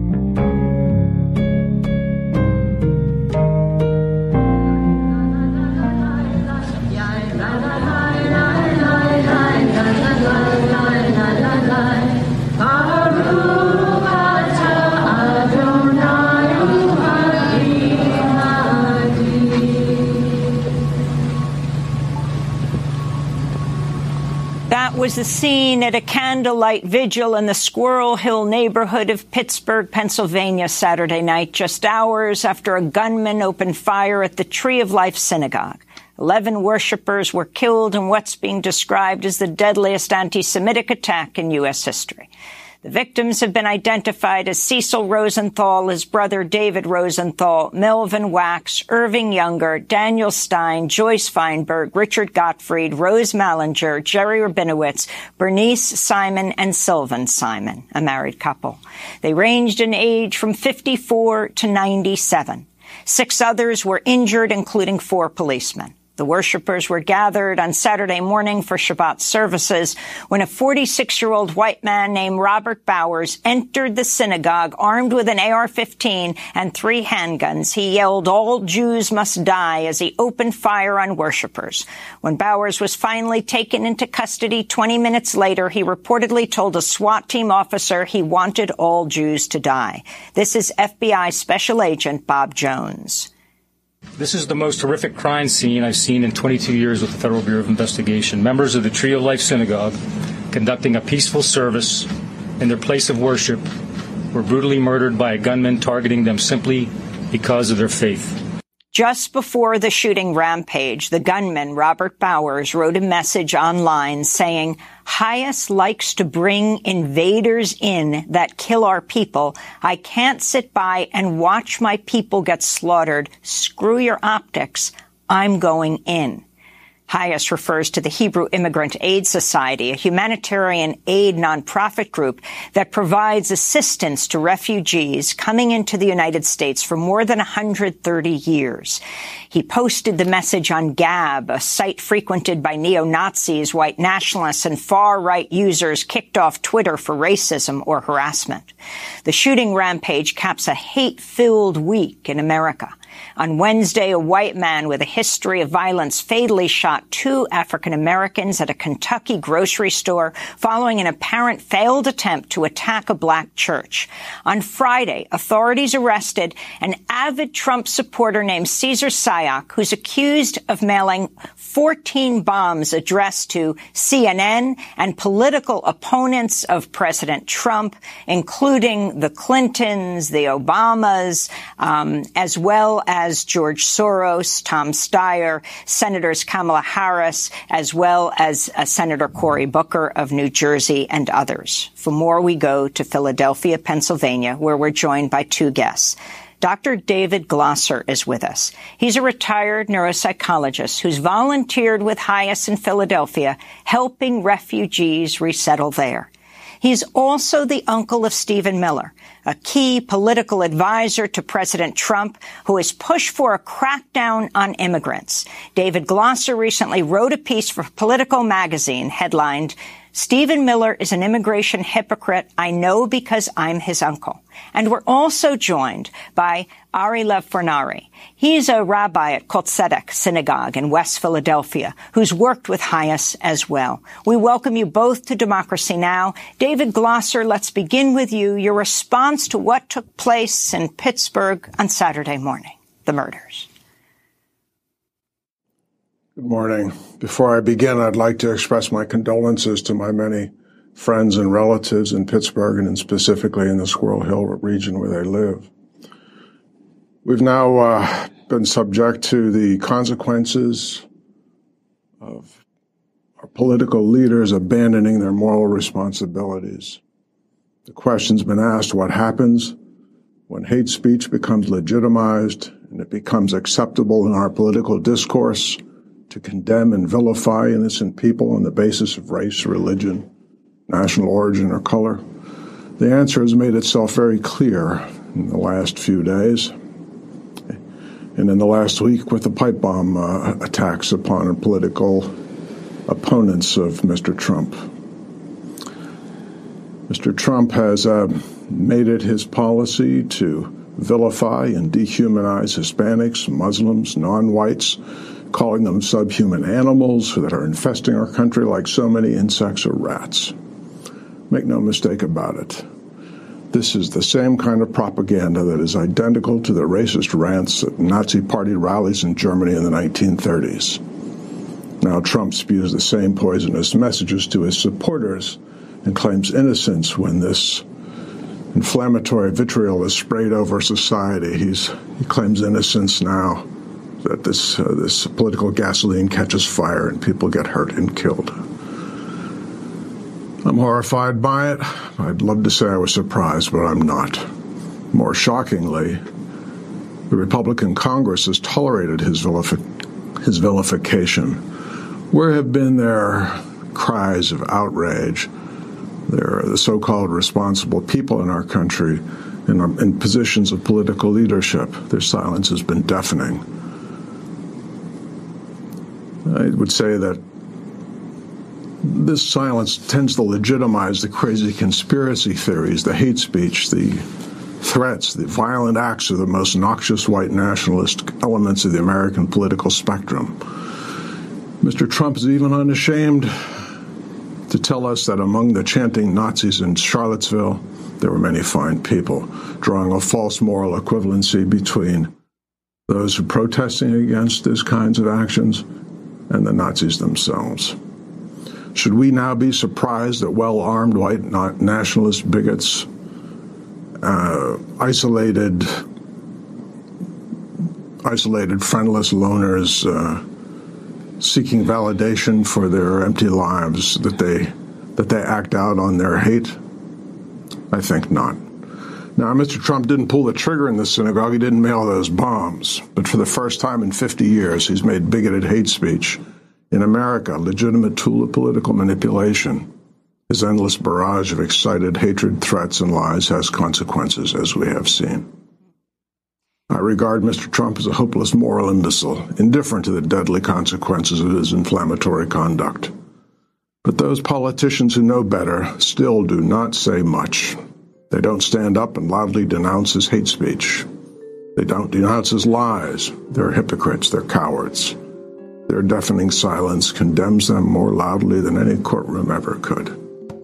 Was the scene at a candlelight vigil in the Squirrel Hill neighborhood of Pittsburgh, Pennsylvania, Saturday night, just hours after a gunman opened fire at the Tree of Life Synagogue. 11 worshippers were killed in what's being described as the deadliest anti-Semitic attack in U.S. history. The victims have been identified as Cecil Rosenthal, his brother David Rosenthal, Melvin Wax, Irving Younger, Daniel Stein, Joyce Feinberg, Richard Gottfried, Rose Mallinger, Jerry Rabinowitz, Bernice Simon, and Sylvan Simon, a married couple. They ranged in age from 54 to 97. 6 others were injured, including 4 policemen. The worshippers were gathered on Saturday morning for Shabbat services when a 46-year-old white man named Robert Bowers entered the synagogue armed with an AR-15 and 3 handguns. He yelled, "All Jews must die," as he opened fire on worshippers. When Bowers was finally taken into custody 20 minutes later, he reportedly told a SWAT team officer he wanted all Jews to die. This is FBI Special Agent Bob Jones. This is the most horrific crime scene I've seen in 22 years with the Federal Bureau of Investigation. Members of the Tree of Life Synagogue, conducting a peaceful service in their place of worship, were brutally murdered by a gunman targeting them simply because of their faith. Just before the shooting rampage, the gunman, Robert Bowers, wrote a message online saying, "Hias likes to bring invaders in that kill our people. I can't sit by and watch my people get slaughtered. Screw your optics. I'm going in." Hayes refers to the Hebrew Immigrant Aid Society, a humanitarian aid nonprofit group that provides assistance to refugees coming into the United States for more than 130 years. He posted the message on Gab, a site frequented by neo-Nazis, white nationalists, and far-right users kicked off Twitter for racism or harassment. The shooting rampage caps a hate-filled week in America. On Wednesday, a white man with a history of violence fatally shot 2 African Americans at a Kentucky grocery store following an apparent failed attempt to attack a black church. On Friday, authorities arrested an avid Trump supporter named Cesar Sayoc, who's accused of mailing 14 bombs addressed to CNN and political opponents of President Trump, including the Clintons, the Obamas, as well as George Soros, Tom Steyer, Senators Kamala Harris, as well as Senator Cory Booker of New Jersey and others. For more, we go to Philadelphia, Pennsylvania, where we're joined by 2 guests. Dr. David Glosser is with us. He's a retired neuropsychologist who's volunteered with Hayes in Philadelphia, helping refugees resettle there. He's also the uncle of Stephen Miller, a key political advisor to President Trump who has pushed for a crackdown on immigrants. David Glosser recently wrote a piece for Politico magazine headlined, "Stephen Miller is an immigration hypocrite. I know because I'm his uncle." And we're also joined by Ari Lev Fornari. He's a rabbi at Kol Tzedek Synagogue in West Philadelphia, who's worked with Hayes as well. We welcome you both to Democracy Now! David Glosser, let's begin with you. Your response to what took place in Pittsburgh on Saturday morning, the murders. Good morning. Before I begin, I'd like to express my condolences to my many friends and relatives in Pittsburgh and specifically in the Squirrel Hill region where they live. We've now been subject to the consequences of our political leaders abandoning their moral responsibilities. The question's been asked, what happens when hate speech becomes legitimized and it becomes acceptable in our political discourse to condemn and vilify innocent people on the basis of race, religion, national origin, or color? The answer has made itself very clear in the last few days and in the last week with the pipe bomb attacks upon political opponents of Mr. Trump. Mr. Trump has made it his policy to vilify and dehumanize Hispanics, Muslims, non-whites, calling them subhuman animals that are infesting our country like so many insects or rats. Make no mistake about it. This is the same kind of propaganda that is identical to the racist rants at Nazi party rallies in Germany in the 1930s. Now Trump spews the same poisonous messages to his supporters and claims innocence when this inflammatory vitriol is sprayed over society. He claims innocence now that this political gasoline catches fire and people get hurt and killed. I'm horrified by it. I'd love to say I was surprised, but I'm not. More shockingly, the Republican Congress has tolerated his vilification. Where have been their cries of outrage? They're the so-called responsible people in our country in positions of political leadership. Their silence has been deafening. I would say that this silence tends to legitimize the crazy conspiracy theories, the hate speech, the threats, the violent acts of the most noxious white nationalist elements of the American political spectrum. Mr. Trump is even unashamed to tell us that among the chanting Nazis in Charlottesville, there were many fine people, drawing a false moral equivalency between those who are protesting against these kinds of actions and the Nazis themselves. Should we now be surprised that well-armed white nationalist bigots, isolated friendless loners seeking validation for their empty lives, that they act out on their hate? I think not. Now, Mr. Trump didn't pull the trigger in the synagogue. He didn't mail those bombs. But for the first time in 50 years, he's made bigoted hate speech In America, a legitimate tool of political manipulation, his endless barrage of excited hatred, threats, and lies has consequences, as we have seen. I regard Mr. Trump as a hopeless moral imbecile, indifferent to the deadly consequences of his inflammatory conduct. But those politicians who know better still do not say much. They don't stand up and loudly denounce his hate speech. They don't denounce his lies. They're hypocrites. They're cowards. Their deafening silence condemns them more loudly than any courtroom ever could.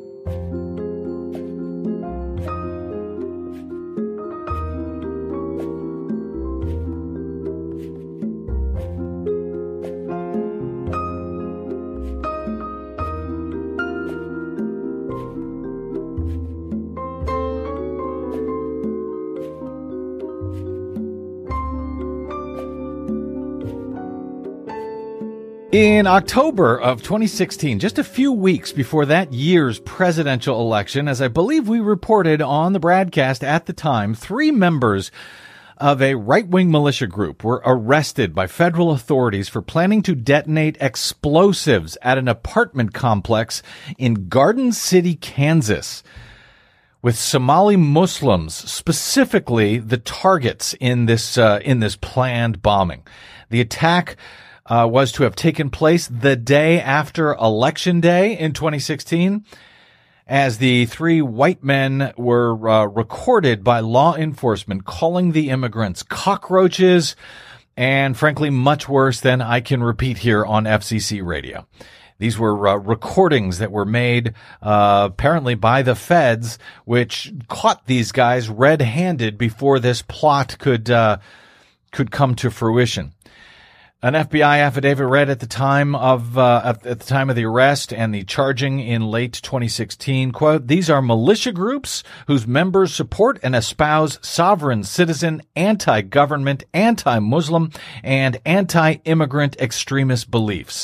In October of 2016, just a few weeks before that year's presidential election, as I believe we reported on the broadcast at the time, 3 members of a right-wing militia group were arrested by federal authorities for planning to detonate explosives at an apartment complex in Garden City, Kansas, with Somali Muslims specifically the targets in this planned bombing. The attack was to have taken place the day after Election Day in 2016, as the 3 white men were recorded by law enforcement calling the immigrants cockroaches and, frankly, much worse than I can repeat here on FCC radio. These were recordings that were made apparently by the feds, which caught these guys red-handed before this plot could come to fruition. An FBI affidavit read at the time of the arrest and the charging in late 2016, quote, "These are militia groups whose members support and espouse sovereign citizen, anti-government, anti-Muslim, and anti-immigrant extremist beliefs."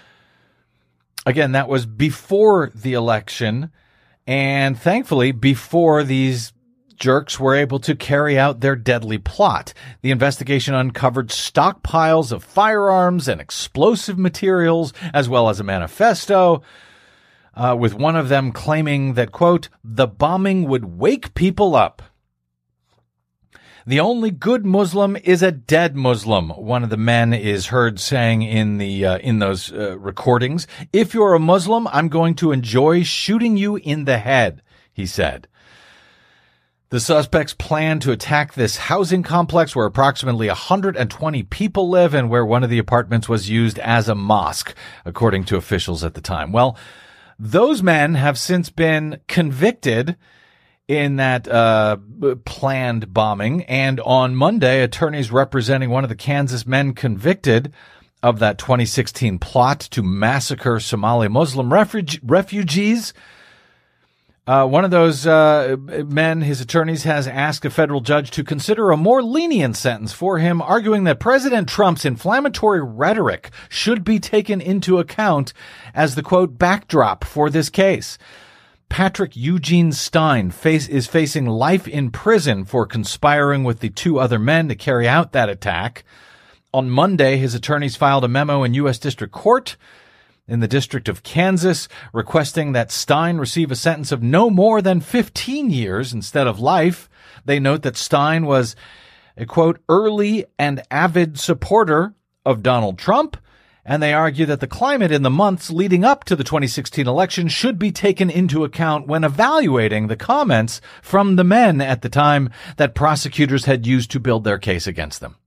Again, that was before the election, and thankfully before these jerks were able to carry out their deadly plot. The investigation uncovered stockpiles of firearms and explosive materials, as well as a manifesto, with one of them claiming that, quote, "the bombing would wake people up. The only good Muslim is a dead Muslim," one of the men is heard saying in those recordings. "If you're a Muslim, I'm going to enjoy shooting you in the head," he said. The suspects plan to attack this housing complex where approximately 120 people live and where one of the apartments was used as a mosque, according to officials at the time. Well, those men have since been convicted in that planned bombing, and on Monday, attorneys representing one of the Kansas men convicted of that 2016 plot to massacre Somali Muslim refugees. One of those men, his attorneys, has asked a federal judge to consider a more lenient sentence for him, arguing that President Trump's inflammatory rhetoric should be taken into account as the, quote, backdrop for this case. Patrick Eugene Stein is facing life in prison for conspiring with the 2 other men to carry out that attack. On Monday, his attorneys filed a memo in U.S. District Court in the District of Kansas, requesting that Stein receive a sentence of no more than 15 years instead of life. They note that Stein was a, quote, early and avid supporter of Donald Trump, and they argue that the climate in the months leading up to the 2016 election should be taken into account when evaluating the comments from the men at the time that prosecutors had used to build their case against them.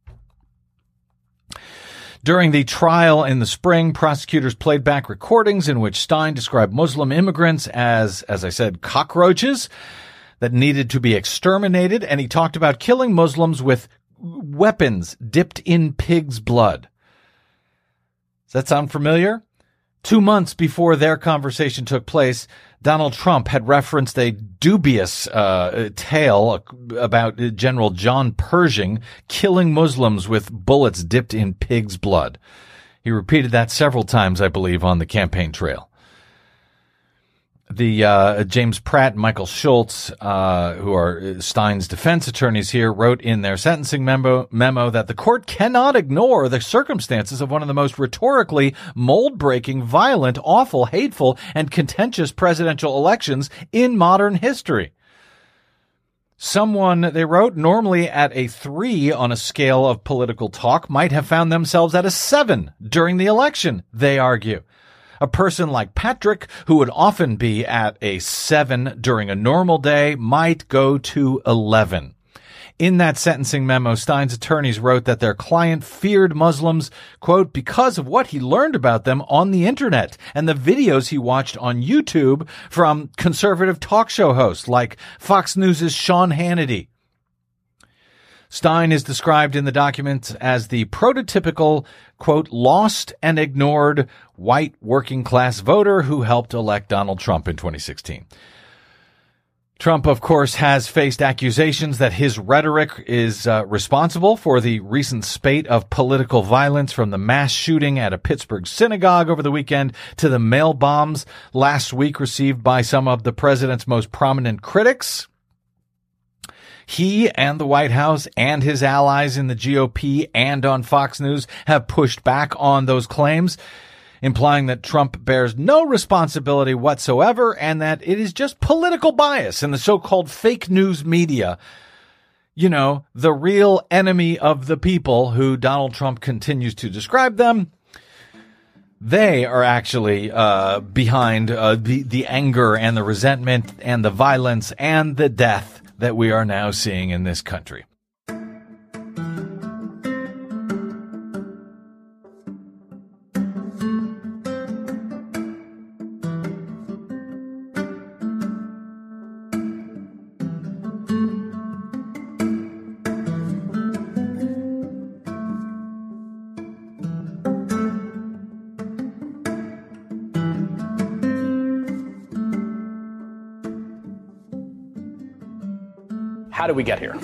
During the trial in the spring, prosecutors played back recordings in which Stein described Muslim immigrants as I said, cockroaches that needed to be exterminated, and he talked about killing Muslims with weapons dipped in pig's blood. Does that sound familiar? 2 months before their conversation took place, Donald Trump had referenced a dubious tale about General John Pershing killing Muslims with bullets dipped in pig's blood. He repeated that several times, I believe, on the campaign trail. The James Pratt and Michael Schultz, who are Stein's defense attorneys here, wrote in their sentencing memo that the court cannot ignore the circumstances of one of the most rhetorically mold-breaking, violent, awful, hateful, and contentious presidential elections in modern history. Someone, they wrote, normally at a 3 on a scale of political talk might have found themselves at a 7 during the election, they argue. A person like Patrick, who would often be at a 7 during a normal day, might go to 11. In that sentencing memo, Stein's attorneys wrote that their client feared Muslims, quote, because of what he learned about them on the internet and the videos he watched on YouTube from conservative talk show hosts like Fox News' Sean Hannity. Stein is described in the document as the prototypical, quote, lost and ignored white working class voter who helped elect Donald Trump in 2016. Trump, of course, has faced accusations that his rhetoric is responsible for the recent spate of political violence, from the mass shooting at a Pittsburgh synagogue over the weekend to the mail bombs last week received by some of the president's most prominent critics. He and the White House and his allies in the GOP and on Fox News have pushed back on those claims, implying that Trump bears no responsibility whatsoever and that it is just political bias in the so-called fake news media. You know, the real enemy of the people, who Donald Trump continues to describe them. They are actually behind the anger and the resentment and the violence and the death that we are now seeing in this country. How did we get here?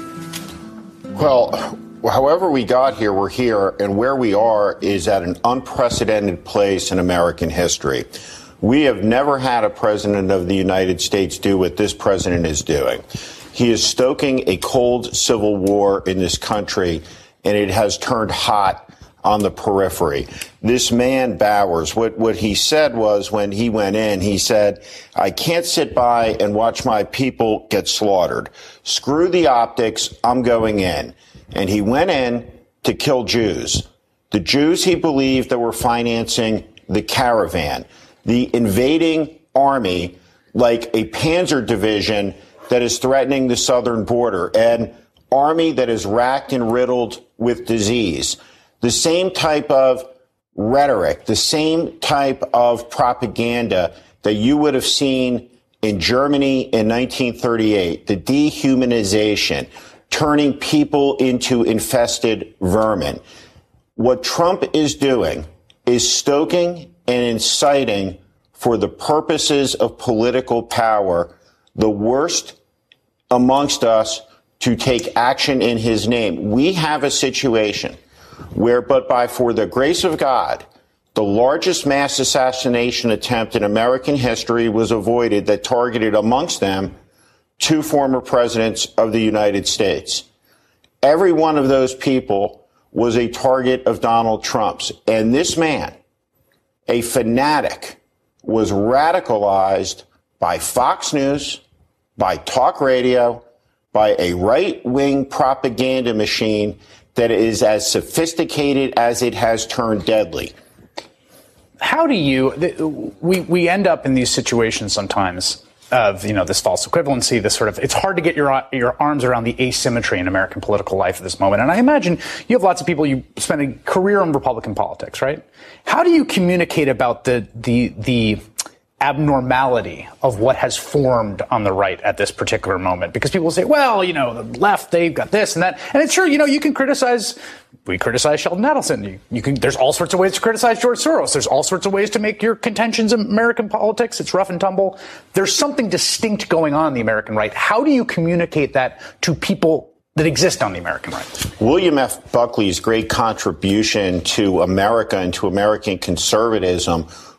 Well, however we got here, we're here, and where we are is at an unprecedented place in American history. We have never had a president of the United States do what this president is doing. He is stoking a cold civil war in this country, and it has turned hot on the periphery. This man, Bowers, what he said was, when he went in, he said, I can't sit by and watch my people get slaughtered. Screw the optics, I'm going in. And he went in to kill Jews. The Jews he believed that were financing the caravan, the invading army, like a panzer division that is threatening the southern border, an army that is racked and riddled with disease. The same type of rhetoric, the same type of propaganda that you would have seen in Germany in 1938, the dehumanization, turning people into infested vermin. What Trump is doing is stoking and inciting, for the purposes of political power, the worst amongst us to take action in his name. We have a situation where, for the grace of God, the largest mass assassination attempt in American history was avoided that targeted amongst them 2 former presidents of the United States. Every one of those people was a target of Donald Trump's. And this man, a fanatic, was radicalized by Fox News, by talk radio, by a right-wing propaganda machine that is as sophisticated as it has turned deadly. How do you, we end up in these situations sometimes of, this false equivalency, this sort of, it's hard to get your arms around the asymmetry in American political life at this moment. And I imagine you have lots of people, you spend a career in Republican politics, right? How do you communicate about the abnormality of what has formed on the right at this particular moment? Because people say, well, the left, they've got this and that. And it's true, you can criticize, we criticize Sheldon Adelson. There's all sorts of ways to criticize George Soros. There's all sorts of ways to make your contentions in American politics. It's rough and tumble. There's something distinct going on in the American right. How do you communicate that to people that exist on the American right? William F. Buckley's great contribution to America and to American conservatism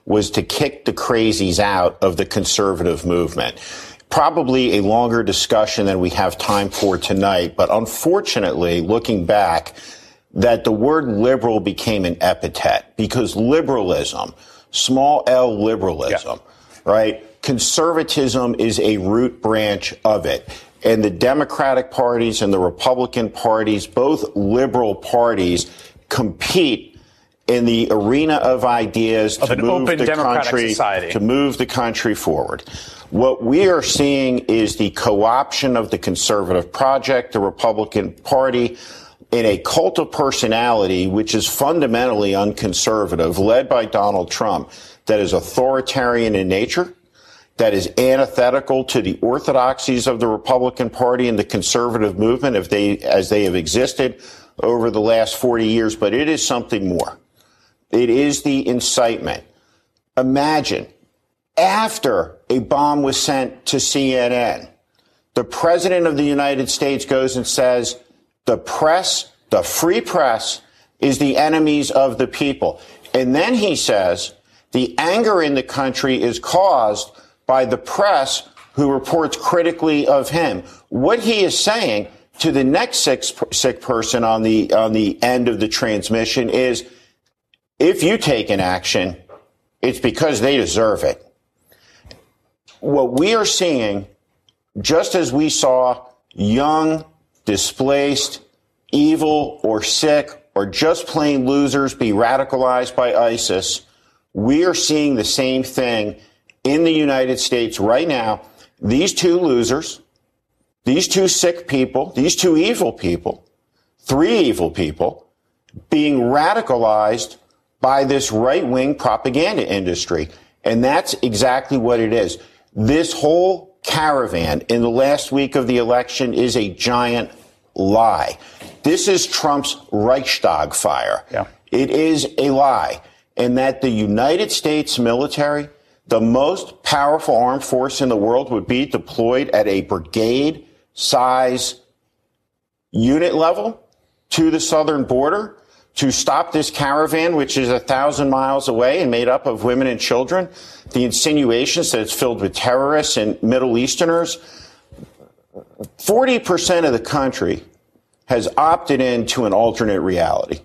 was to kick the crazies out of the conservative movement. Probably a longer discussion than we have time for tonight, but unfortunately, looking back, that the word liberal became an epithet because liberalism, small L liberalism, right? Conservatism is a root branch of it. And the Democratic parties and the Republican parties, both liberal parties, compete in the arena of ideas to move the country, to move the country forward. What we are seeing is the co-option of the conservative project, the Republican Party, in a cult of personality, which is fundamentally unconservative, led by Donald Trump, that is authoritarian in nature, that is antithetical to the orthodoxies of the Republican Party and the conservative movement as they have existed over the last 40 years. But it is something more. It is the incitement. Imagine, after a bomb was sent to CNN, the President of the United States goes and says, the press, the free press, is the enemies of the people. And then he says, the anger in the country is caused by the press who reports critically of him. What he is saying to the next sick person on the end of the transmission is, if you take an action, it's because they deserve it. What we are seeing, just as we saw young, displaced, evil, or sick, or just plain losers be radicalized by ISIS, we are seeing the same thing in the United States right now. These two losers, these two sick people, these two evil people, three evil people, being radicalized by this right-wing propaganda industry. And that's exactly what it is. This whole caravan in the last week of the election is a giant lie. This is Trump's Reichstag fire. Yeah. It is a lie. And that the United States military, the most powerful armed force in the world, would be deployed at a brigade size unit level to the southern border to stop this caravan, which is 1,000 miles away and made up of women and children. The insinuations that it's filled with terrorists and Middle Easterners. 40% of the country has opted into an alternate reality.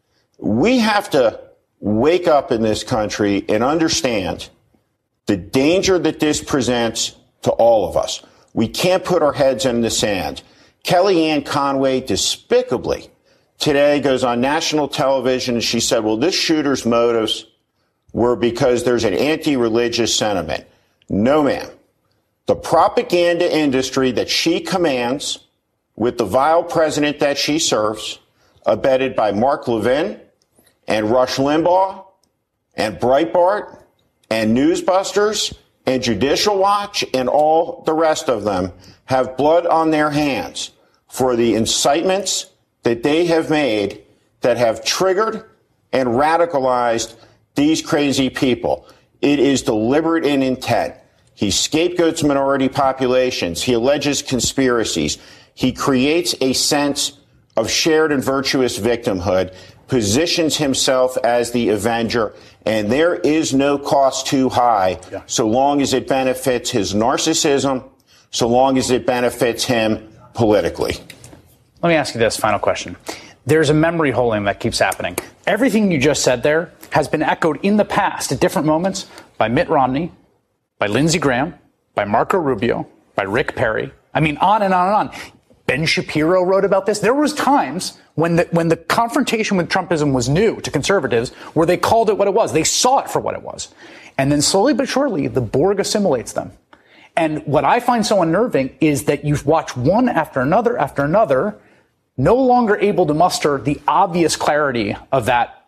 We have to wake up in this country and understand the danger that this presents to all of us. We can't put our heads in the sand. Kellyanne Conway despicably today goes on national television and she said, well, this shooter's motives were because there's an anti-religious sentiment. No, ma'am. The propaganda industry that she commands with the vile president that she serves, abetted by Mark Levin and Rush Limbaugh and Breitbart and Newsbusters and Judicial Watch and all the rest of them, have blood on their hands for the incitements that they have made that have triggered and radicalized these crazy people. It is deliberate in intent. He scapegoats minority populations. He alleges conspiracies. He creates a sense of shared and virtuous victimhood, positions himself as the avenger, and there is no cost too high so long as it benefits his narcissism, so long as it benefits him politically. Let me ask you this final question. There's a memory holding that keeps happening. Everything you just said there has been echoed in the past at different moments by Mitt Romney, by Lindsey Graham, by Marco Rubio, by Rick Perry. I mean, on and on and on. Ben Shapiro wrote about this. There was times when the confrontation with Trumpism was new to conservatives where they called it what it was. They saw it for what it was. And then slowly but surely, the Borg assimilates them. And what I find so unnerving is that you watch one after another, no longer able to muster the obvious clarity of that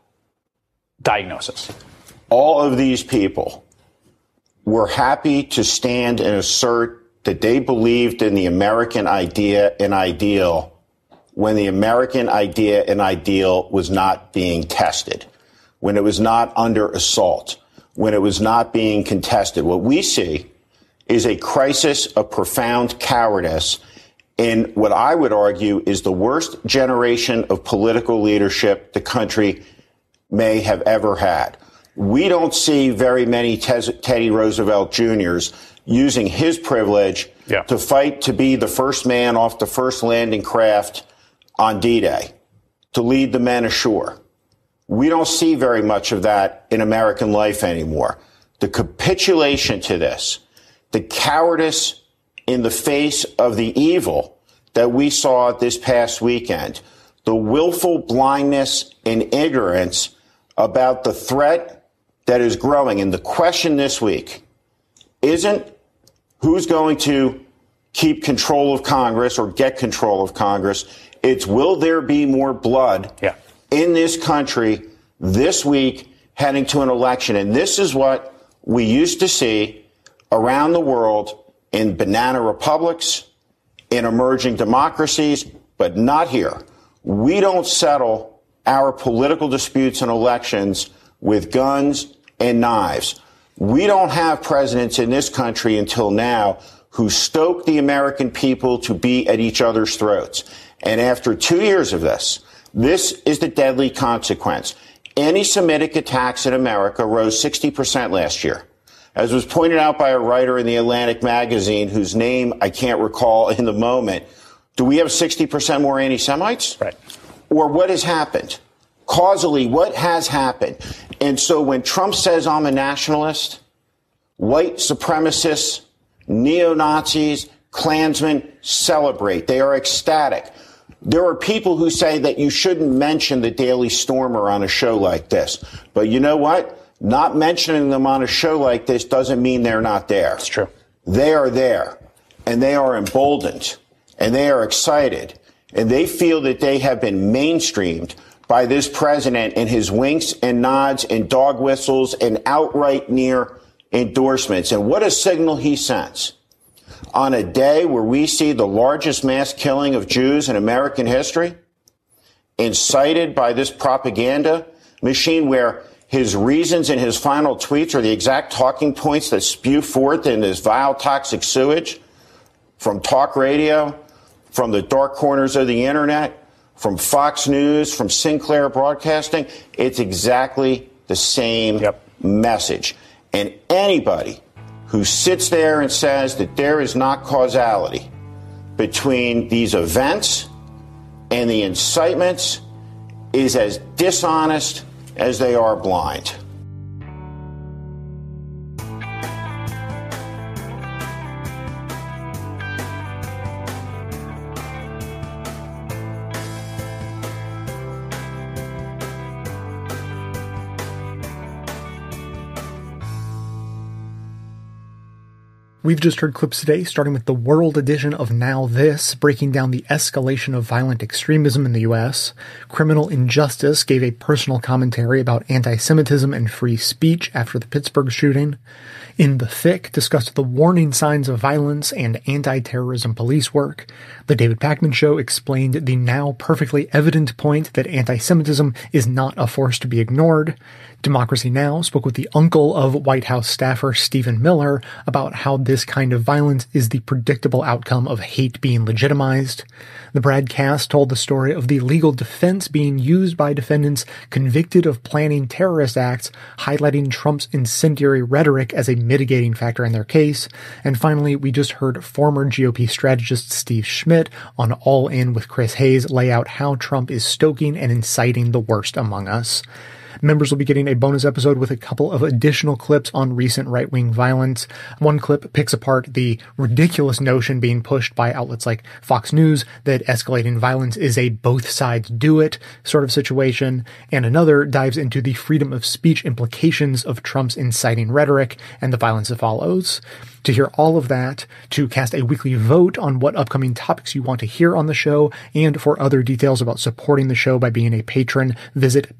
diagnosis. All of these people were happy to stand and assert that they believed in the American idea and ideal when the American idea and ideal was not being tested, when it was not under assault, when it was not being contested. What we see is a crisis of profound cowardice in what I would argue is the worst generation of political leadership the country may have ever had. We don't see very many Teddy Roosevelt Jr.'s using his privilege to fight to be the first man off the first landing craft on D-Day, to lead the men ashore. We don't see very much of that in American life anymore. The capitulation to this, the cowardice in the face of the evil that we saw this past weekend, the willful blindness and ignorance about the threat that is growing. And the question this week isn't who's going to keep control of Congress or get control of Congress. It's will there be more blood in this country this week heading to an election? And this is what we used to see around the world in banana republics, in emerging democracies, but not here. We don't settle our political disputes and elections with guns and knives. We don't have presidents in this country until now who stoke the American people to be at each other's throats. And after 2 years of this is the deadly consequence. Anti-Semitic attacks in America rose 60% last year. As was pointed out by a writer in the Atlantic magazine, whose name I can't recall in the moment, do we have 60% more anti-Semites? Right. Or what has happened? Causally, what has happened? And so when Trump says I'm a nationalist, white supremacists, neo-Nazis, Klansmen celebrate. They are ecstatic. There are people who say that you shouldn't mention the Daily Stormer on a show like this. But you know what? Not mentioning them on a show like this doesn't mean they're not there. It's true. They are there, and they are emboldened, and they are excited, and they feel that they have been mainstreamed by this president and his winks and nods and dog whistles and outright near endorsements. And what a signal he sends on a day where we see the largest mass killing of Jews in American history, incited by this propaganda machine, where his reasons in his final tweets are the exact talking points that spew forth in this vile, toxic sewage from talk radio, from the dark corners of the internet, from Fox News, from Sinclair Broadcasting. It's exactly the same message. And anybody who sits there and says that there is not causality between these events and the incitements is as dishonest as they are blind. We've just heard clips today, starting with the World edition of Now This, breaking down the escalation of violent extremism in the U.S. Criminal Injustice gave a personal commentary about anti-Semitism and free speech after the Pittsburgh shooting. In the Thick discussed the warning signs of violence and anti-terrorism police work. The David Pakman Show explained the now perfectly evident point that anti-Semitism is not a force to be ignored. Democracy Now! Spoke with the uncle of White House staffer Stephen Miller about how this kind of violence is the predictable outcome of hate being legitimized. The broadcast told the story of the legal defense being used by defendants convicted of planning terrorist acts, highlighting Trump's incendiary rhetoric as a mitigating factor in their case. And finally, we just heard former GOP strategist Steve Schmidt on All In with Chris Hayes lay out how Trump is stoking and inciting the worst among us. Members will be getting a bonus episode with a couple of additional clips on recent right-wing violence. One clip picks apart the ridiculous notion being pushed by outlets like Fox News that escalating violence is a both sides do it sort of situation, and another dives into the freedom of speech implications of Trump's inciting rhetoric and the violence that follows. To hear all of that, to cast a weekly vote on what upcoming topics you want to hear on the show, and for other details about supporting the show by being a patron, visit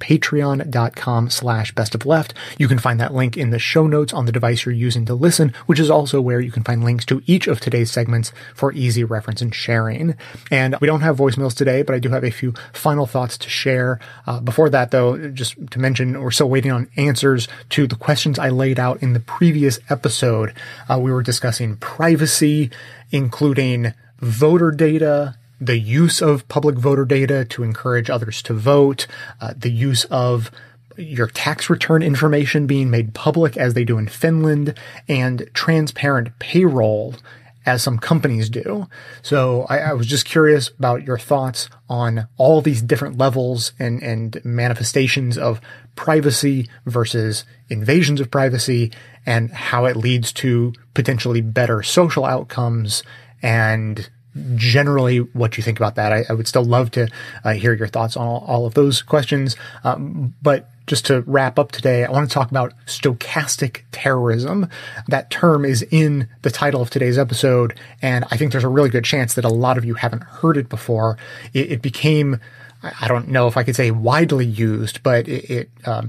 patreon.com/bestofleft. You can find that link in the show notes on the device you're using to listen, which is also where you can find links to each of today's segments for easy reference and sharing. And we don't have voicemails today, but I do have a few final thoughts to share. Before that, though, just to mention, we're still waiting on answers to the questions I laid out in the previous episode. We were discussing privacy, including voter data, the use of public voter data to encourage others to vote, the use of your tax return information being made public as they do in Finland, and transparent payroll as some companies do. So I was just curious about your thoughts on all these different levels and manifestations of privacy versus invasions of privacy, and how it leads to potentially better social outcomes, and generally what you think about that. I would still love to hear your thoughts on all of those questions. But just to wrap up today, I want to talk about stochastic terrorism. That term is in the title of today's episode, and I think there's a really good chance that a lot of you haven't heard it before. It became, I don't know if I could say widely used, but it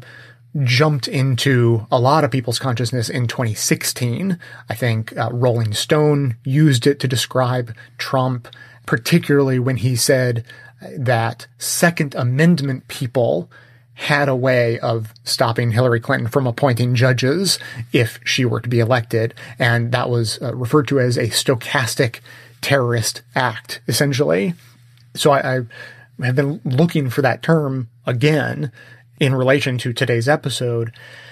jumped into a lot of people's consciousness in 2016. I think Rolling Stone used it to describe Trump, particularly when he said that Second Amendment people had a way of stopping Hillary Clinton from appointing judges if she were to be elected. And that was referred to as a stochastic terrorist act, essentially. So I have been looking for that term again in relation to today's episode,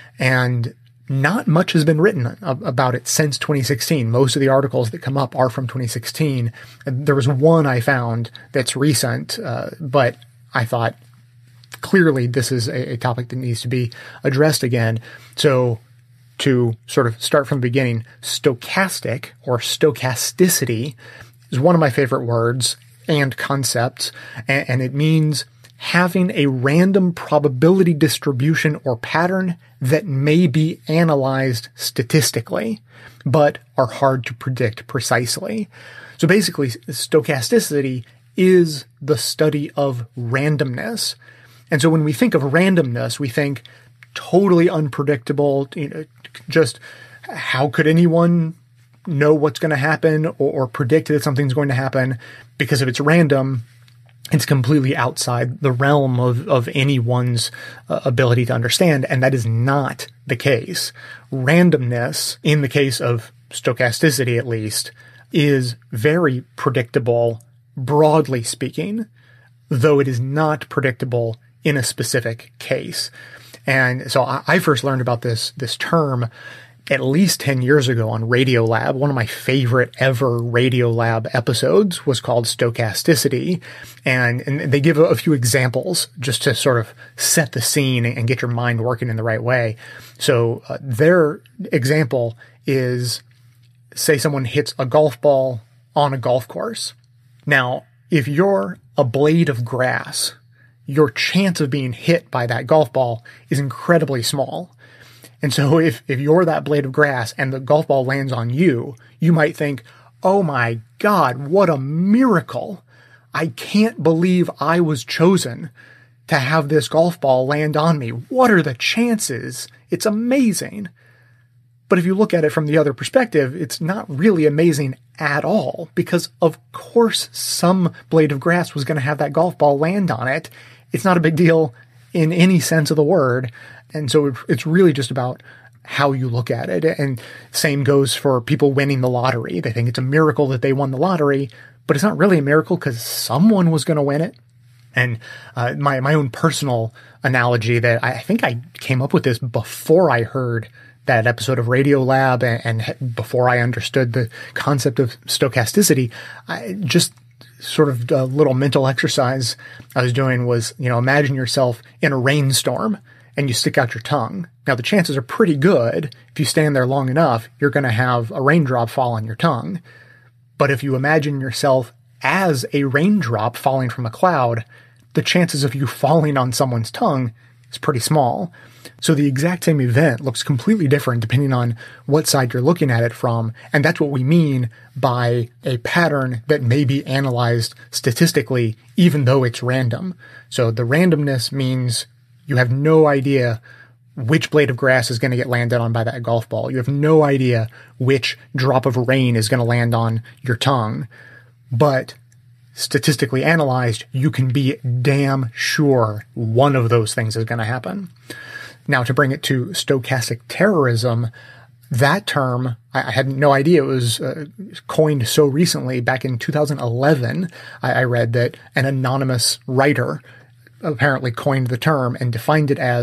and not much has been written about it since 2016. Most of the articles that come up are from 2016. There was one I found that's recent, but I thought clearly this is a topic that needs to be addressed again. So to sort of start from the beginning, stochastic or stochasticity is one of my favorite words and concepts, and it means having a random probability distribution or pattern that may be analyzed statistically, but are hard to predict precisely. So basically, stochasticity is the study of randomness. And so when we think of randomness, we think totally unpredictable, just how could anyone know what's going to happen or predict that something's going to happen? Because if it's random, it's completely outside the realm of anyone's ability to understand, and that is not the case. Randomness, in the case of stochasticity at least, is very predictable, broadly speaking, though it is not predictable in a specific case. And so I first learned about this term at least 10 years ago on Radiolab. One of my favorite ever Radiolab episodes was called Stochasticity. And they give a few examples just to sort of set the scene and get your mind working in the right way. So their example is, say someone hits a golf ball on a golf course. Now, if you're a blade of grass, your chance of being hit by that golf ball is incredibly small. And so if you're that blade of grass and the golf ball lands on you, you might think, oh my God, what a miracle. I can't believe I was chosen to have this golf ball land on me. What are the chances? It's amazing. But if you look at it from the other perspective, it's not really amazing at all, because of course some blade of grass was going to have that golf ball land on it. It's not a big deal in any sense of the word. And so it's really just about how you look at it. And same goes for people winning the lottery. They think it's a miracle that they won the lottery, but it's not really a miracle because someone was going to win it. And my own personal analogy that I think I came up with this before I heard that episode of Radiolab and before I understood the concept of stochasticity, I just sort of a little mental exercise I was doing was, imagine yourself in a rainstorm and you stick out your tongue. Now, the chances are pretty good. If you stand there long enough, you're going to have a raindrop fall on your tongue. But if you imagine yourself as a raindrop falling from a cloud, the chances of you falling on someone's tongue is pretty small. So the exact same event looks completely different depending on what side you're looking at it from. And that's what we mean by a pattern that may be analyzed statistically, even though it's random. So the randomness means you have no idea which blade of grass is going to get landed on by that golf ball. You have no idea which drop of rain is going to land on your tongue. But statistically analyzed, you can be damn sure one of those things is going to happen. Now, to bring it to stochastic terrorism, that term, I had no idea it was coined so recently. Back in 2011, I read that an anonymous writer apparently coined the term and defined it as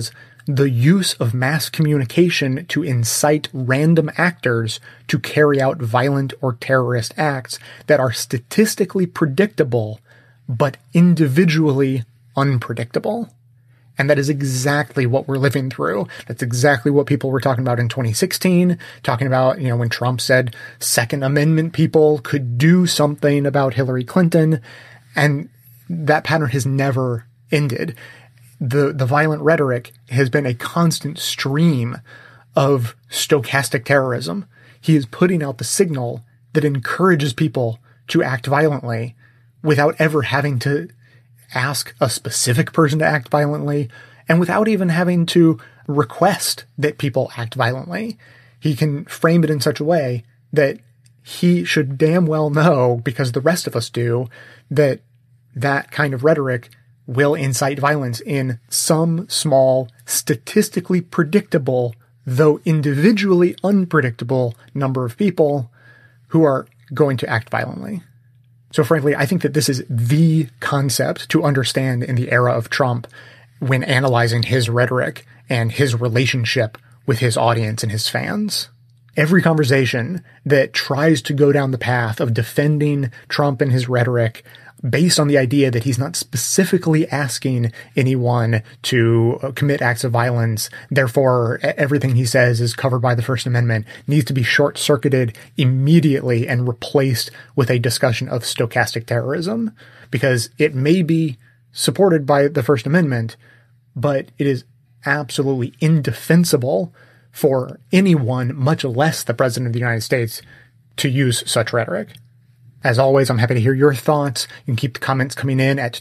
the use of mass communication to incite random actors to carry out violent or terrorist acts that are statistically predictable, but individually unpredictable. And that is exactly what we're living through. That's exactly what people were talking about in 2016, talking about, when Trump said Second Amendment people could do something about Hillary Clinton. And that pattern has never ended. The violent rhetoric has been a constant stream of stochastic terrorism. He is putting out the signal that encourages people to act violently without ever having to ask a specific person to act violently, and without even having to request that people act violently. He can frame it in such a way that he should damn well know, because the rest of us do, that that kind of rhetoric will incite violence in some small, statistically predictable, though individually unpredictable number of people who are going to act violently. So frankly, I think that this is the concept to understand in the era of Trump when analyzing his rhetoric and his relationship with his audience and his fans. Every conversation that tries to go down the path of defending Trump and his rhetoric based on the idea that he's not specifically asking anyone to commit acts of violence, therefore everything he says is covered by the First Amendment, needs to be short-circuited immediately and replaced with a discussion of stochastic terrorism, because it may be supported by the First Amendment, but it is absolutely indefensible for anyone, much less the President of the United States, to use such rhetoric. As always, I'm happy to hear your thoughts. You can keep the comments coming in at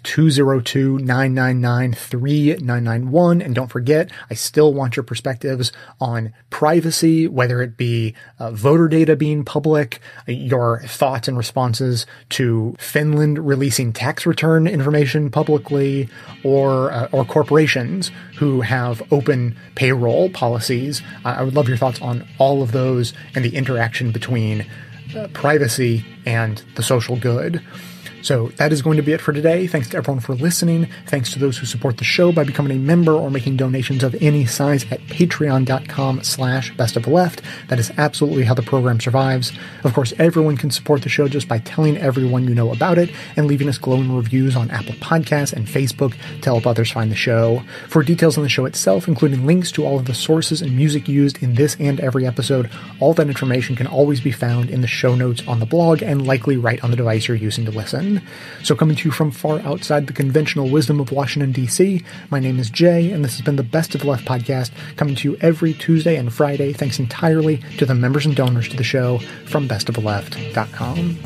202-999-3991. And don't forget, I still want your perspectives on privacy, whether it be voter data being public, your thoughts and responses to Finland releasing tax return information publicly, or corporations who have open payroll policies. I would love your thoughts on all of those and the interaction between privacy and the social good. So that is going to be it for today. Thanks to everyone for listening. Thanks to those who support the show by becoming a member or making donations of any size at patreon.com/bestoftheleft. That is absolutely how the program survives. Of course, everyone can support the show just by telling everyone you know about it and leaving us glowing reviews on Apple Podcasts and Facebook to help others find the show. For details on the show itself, including links to all of the sources and music used in this and every episode, all that information can always be found in the show notes on the blog and likely right on the device you're using to listen. So coming to you from far outside the conventional wisdom of Washington, D.C., my name is Jay, and this has been the Best of the Left podcast, coming to you every Tuesday and Friday, thanks entirely to the members and donors to the show from bestoftheleft.com.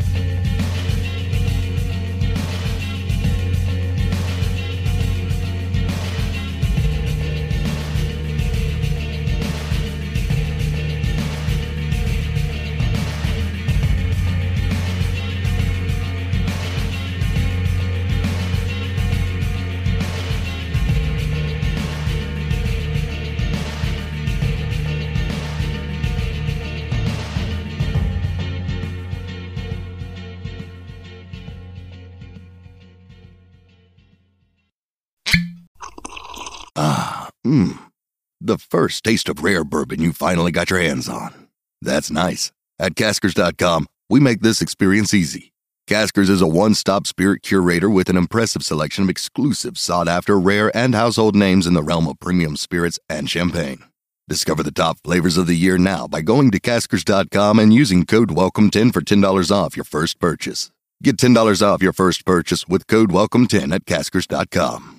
The first taste of rare bourbon you finally got your hands on. That's nice. At Caskers.com, we make this experience easy. Caskers is a one-stop spirit curator with an impressive selection of exclusive, sought-after, rare, and household names in the realm of premium spirits and champagne. Discover the top flavors of the year now by going to Caskers.com and using code WELCOME10 for $10 off your first purchase. Get $10 off your first purchase with code WELCOME10 at Caskers.com.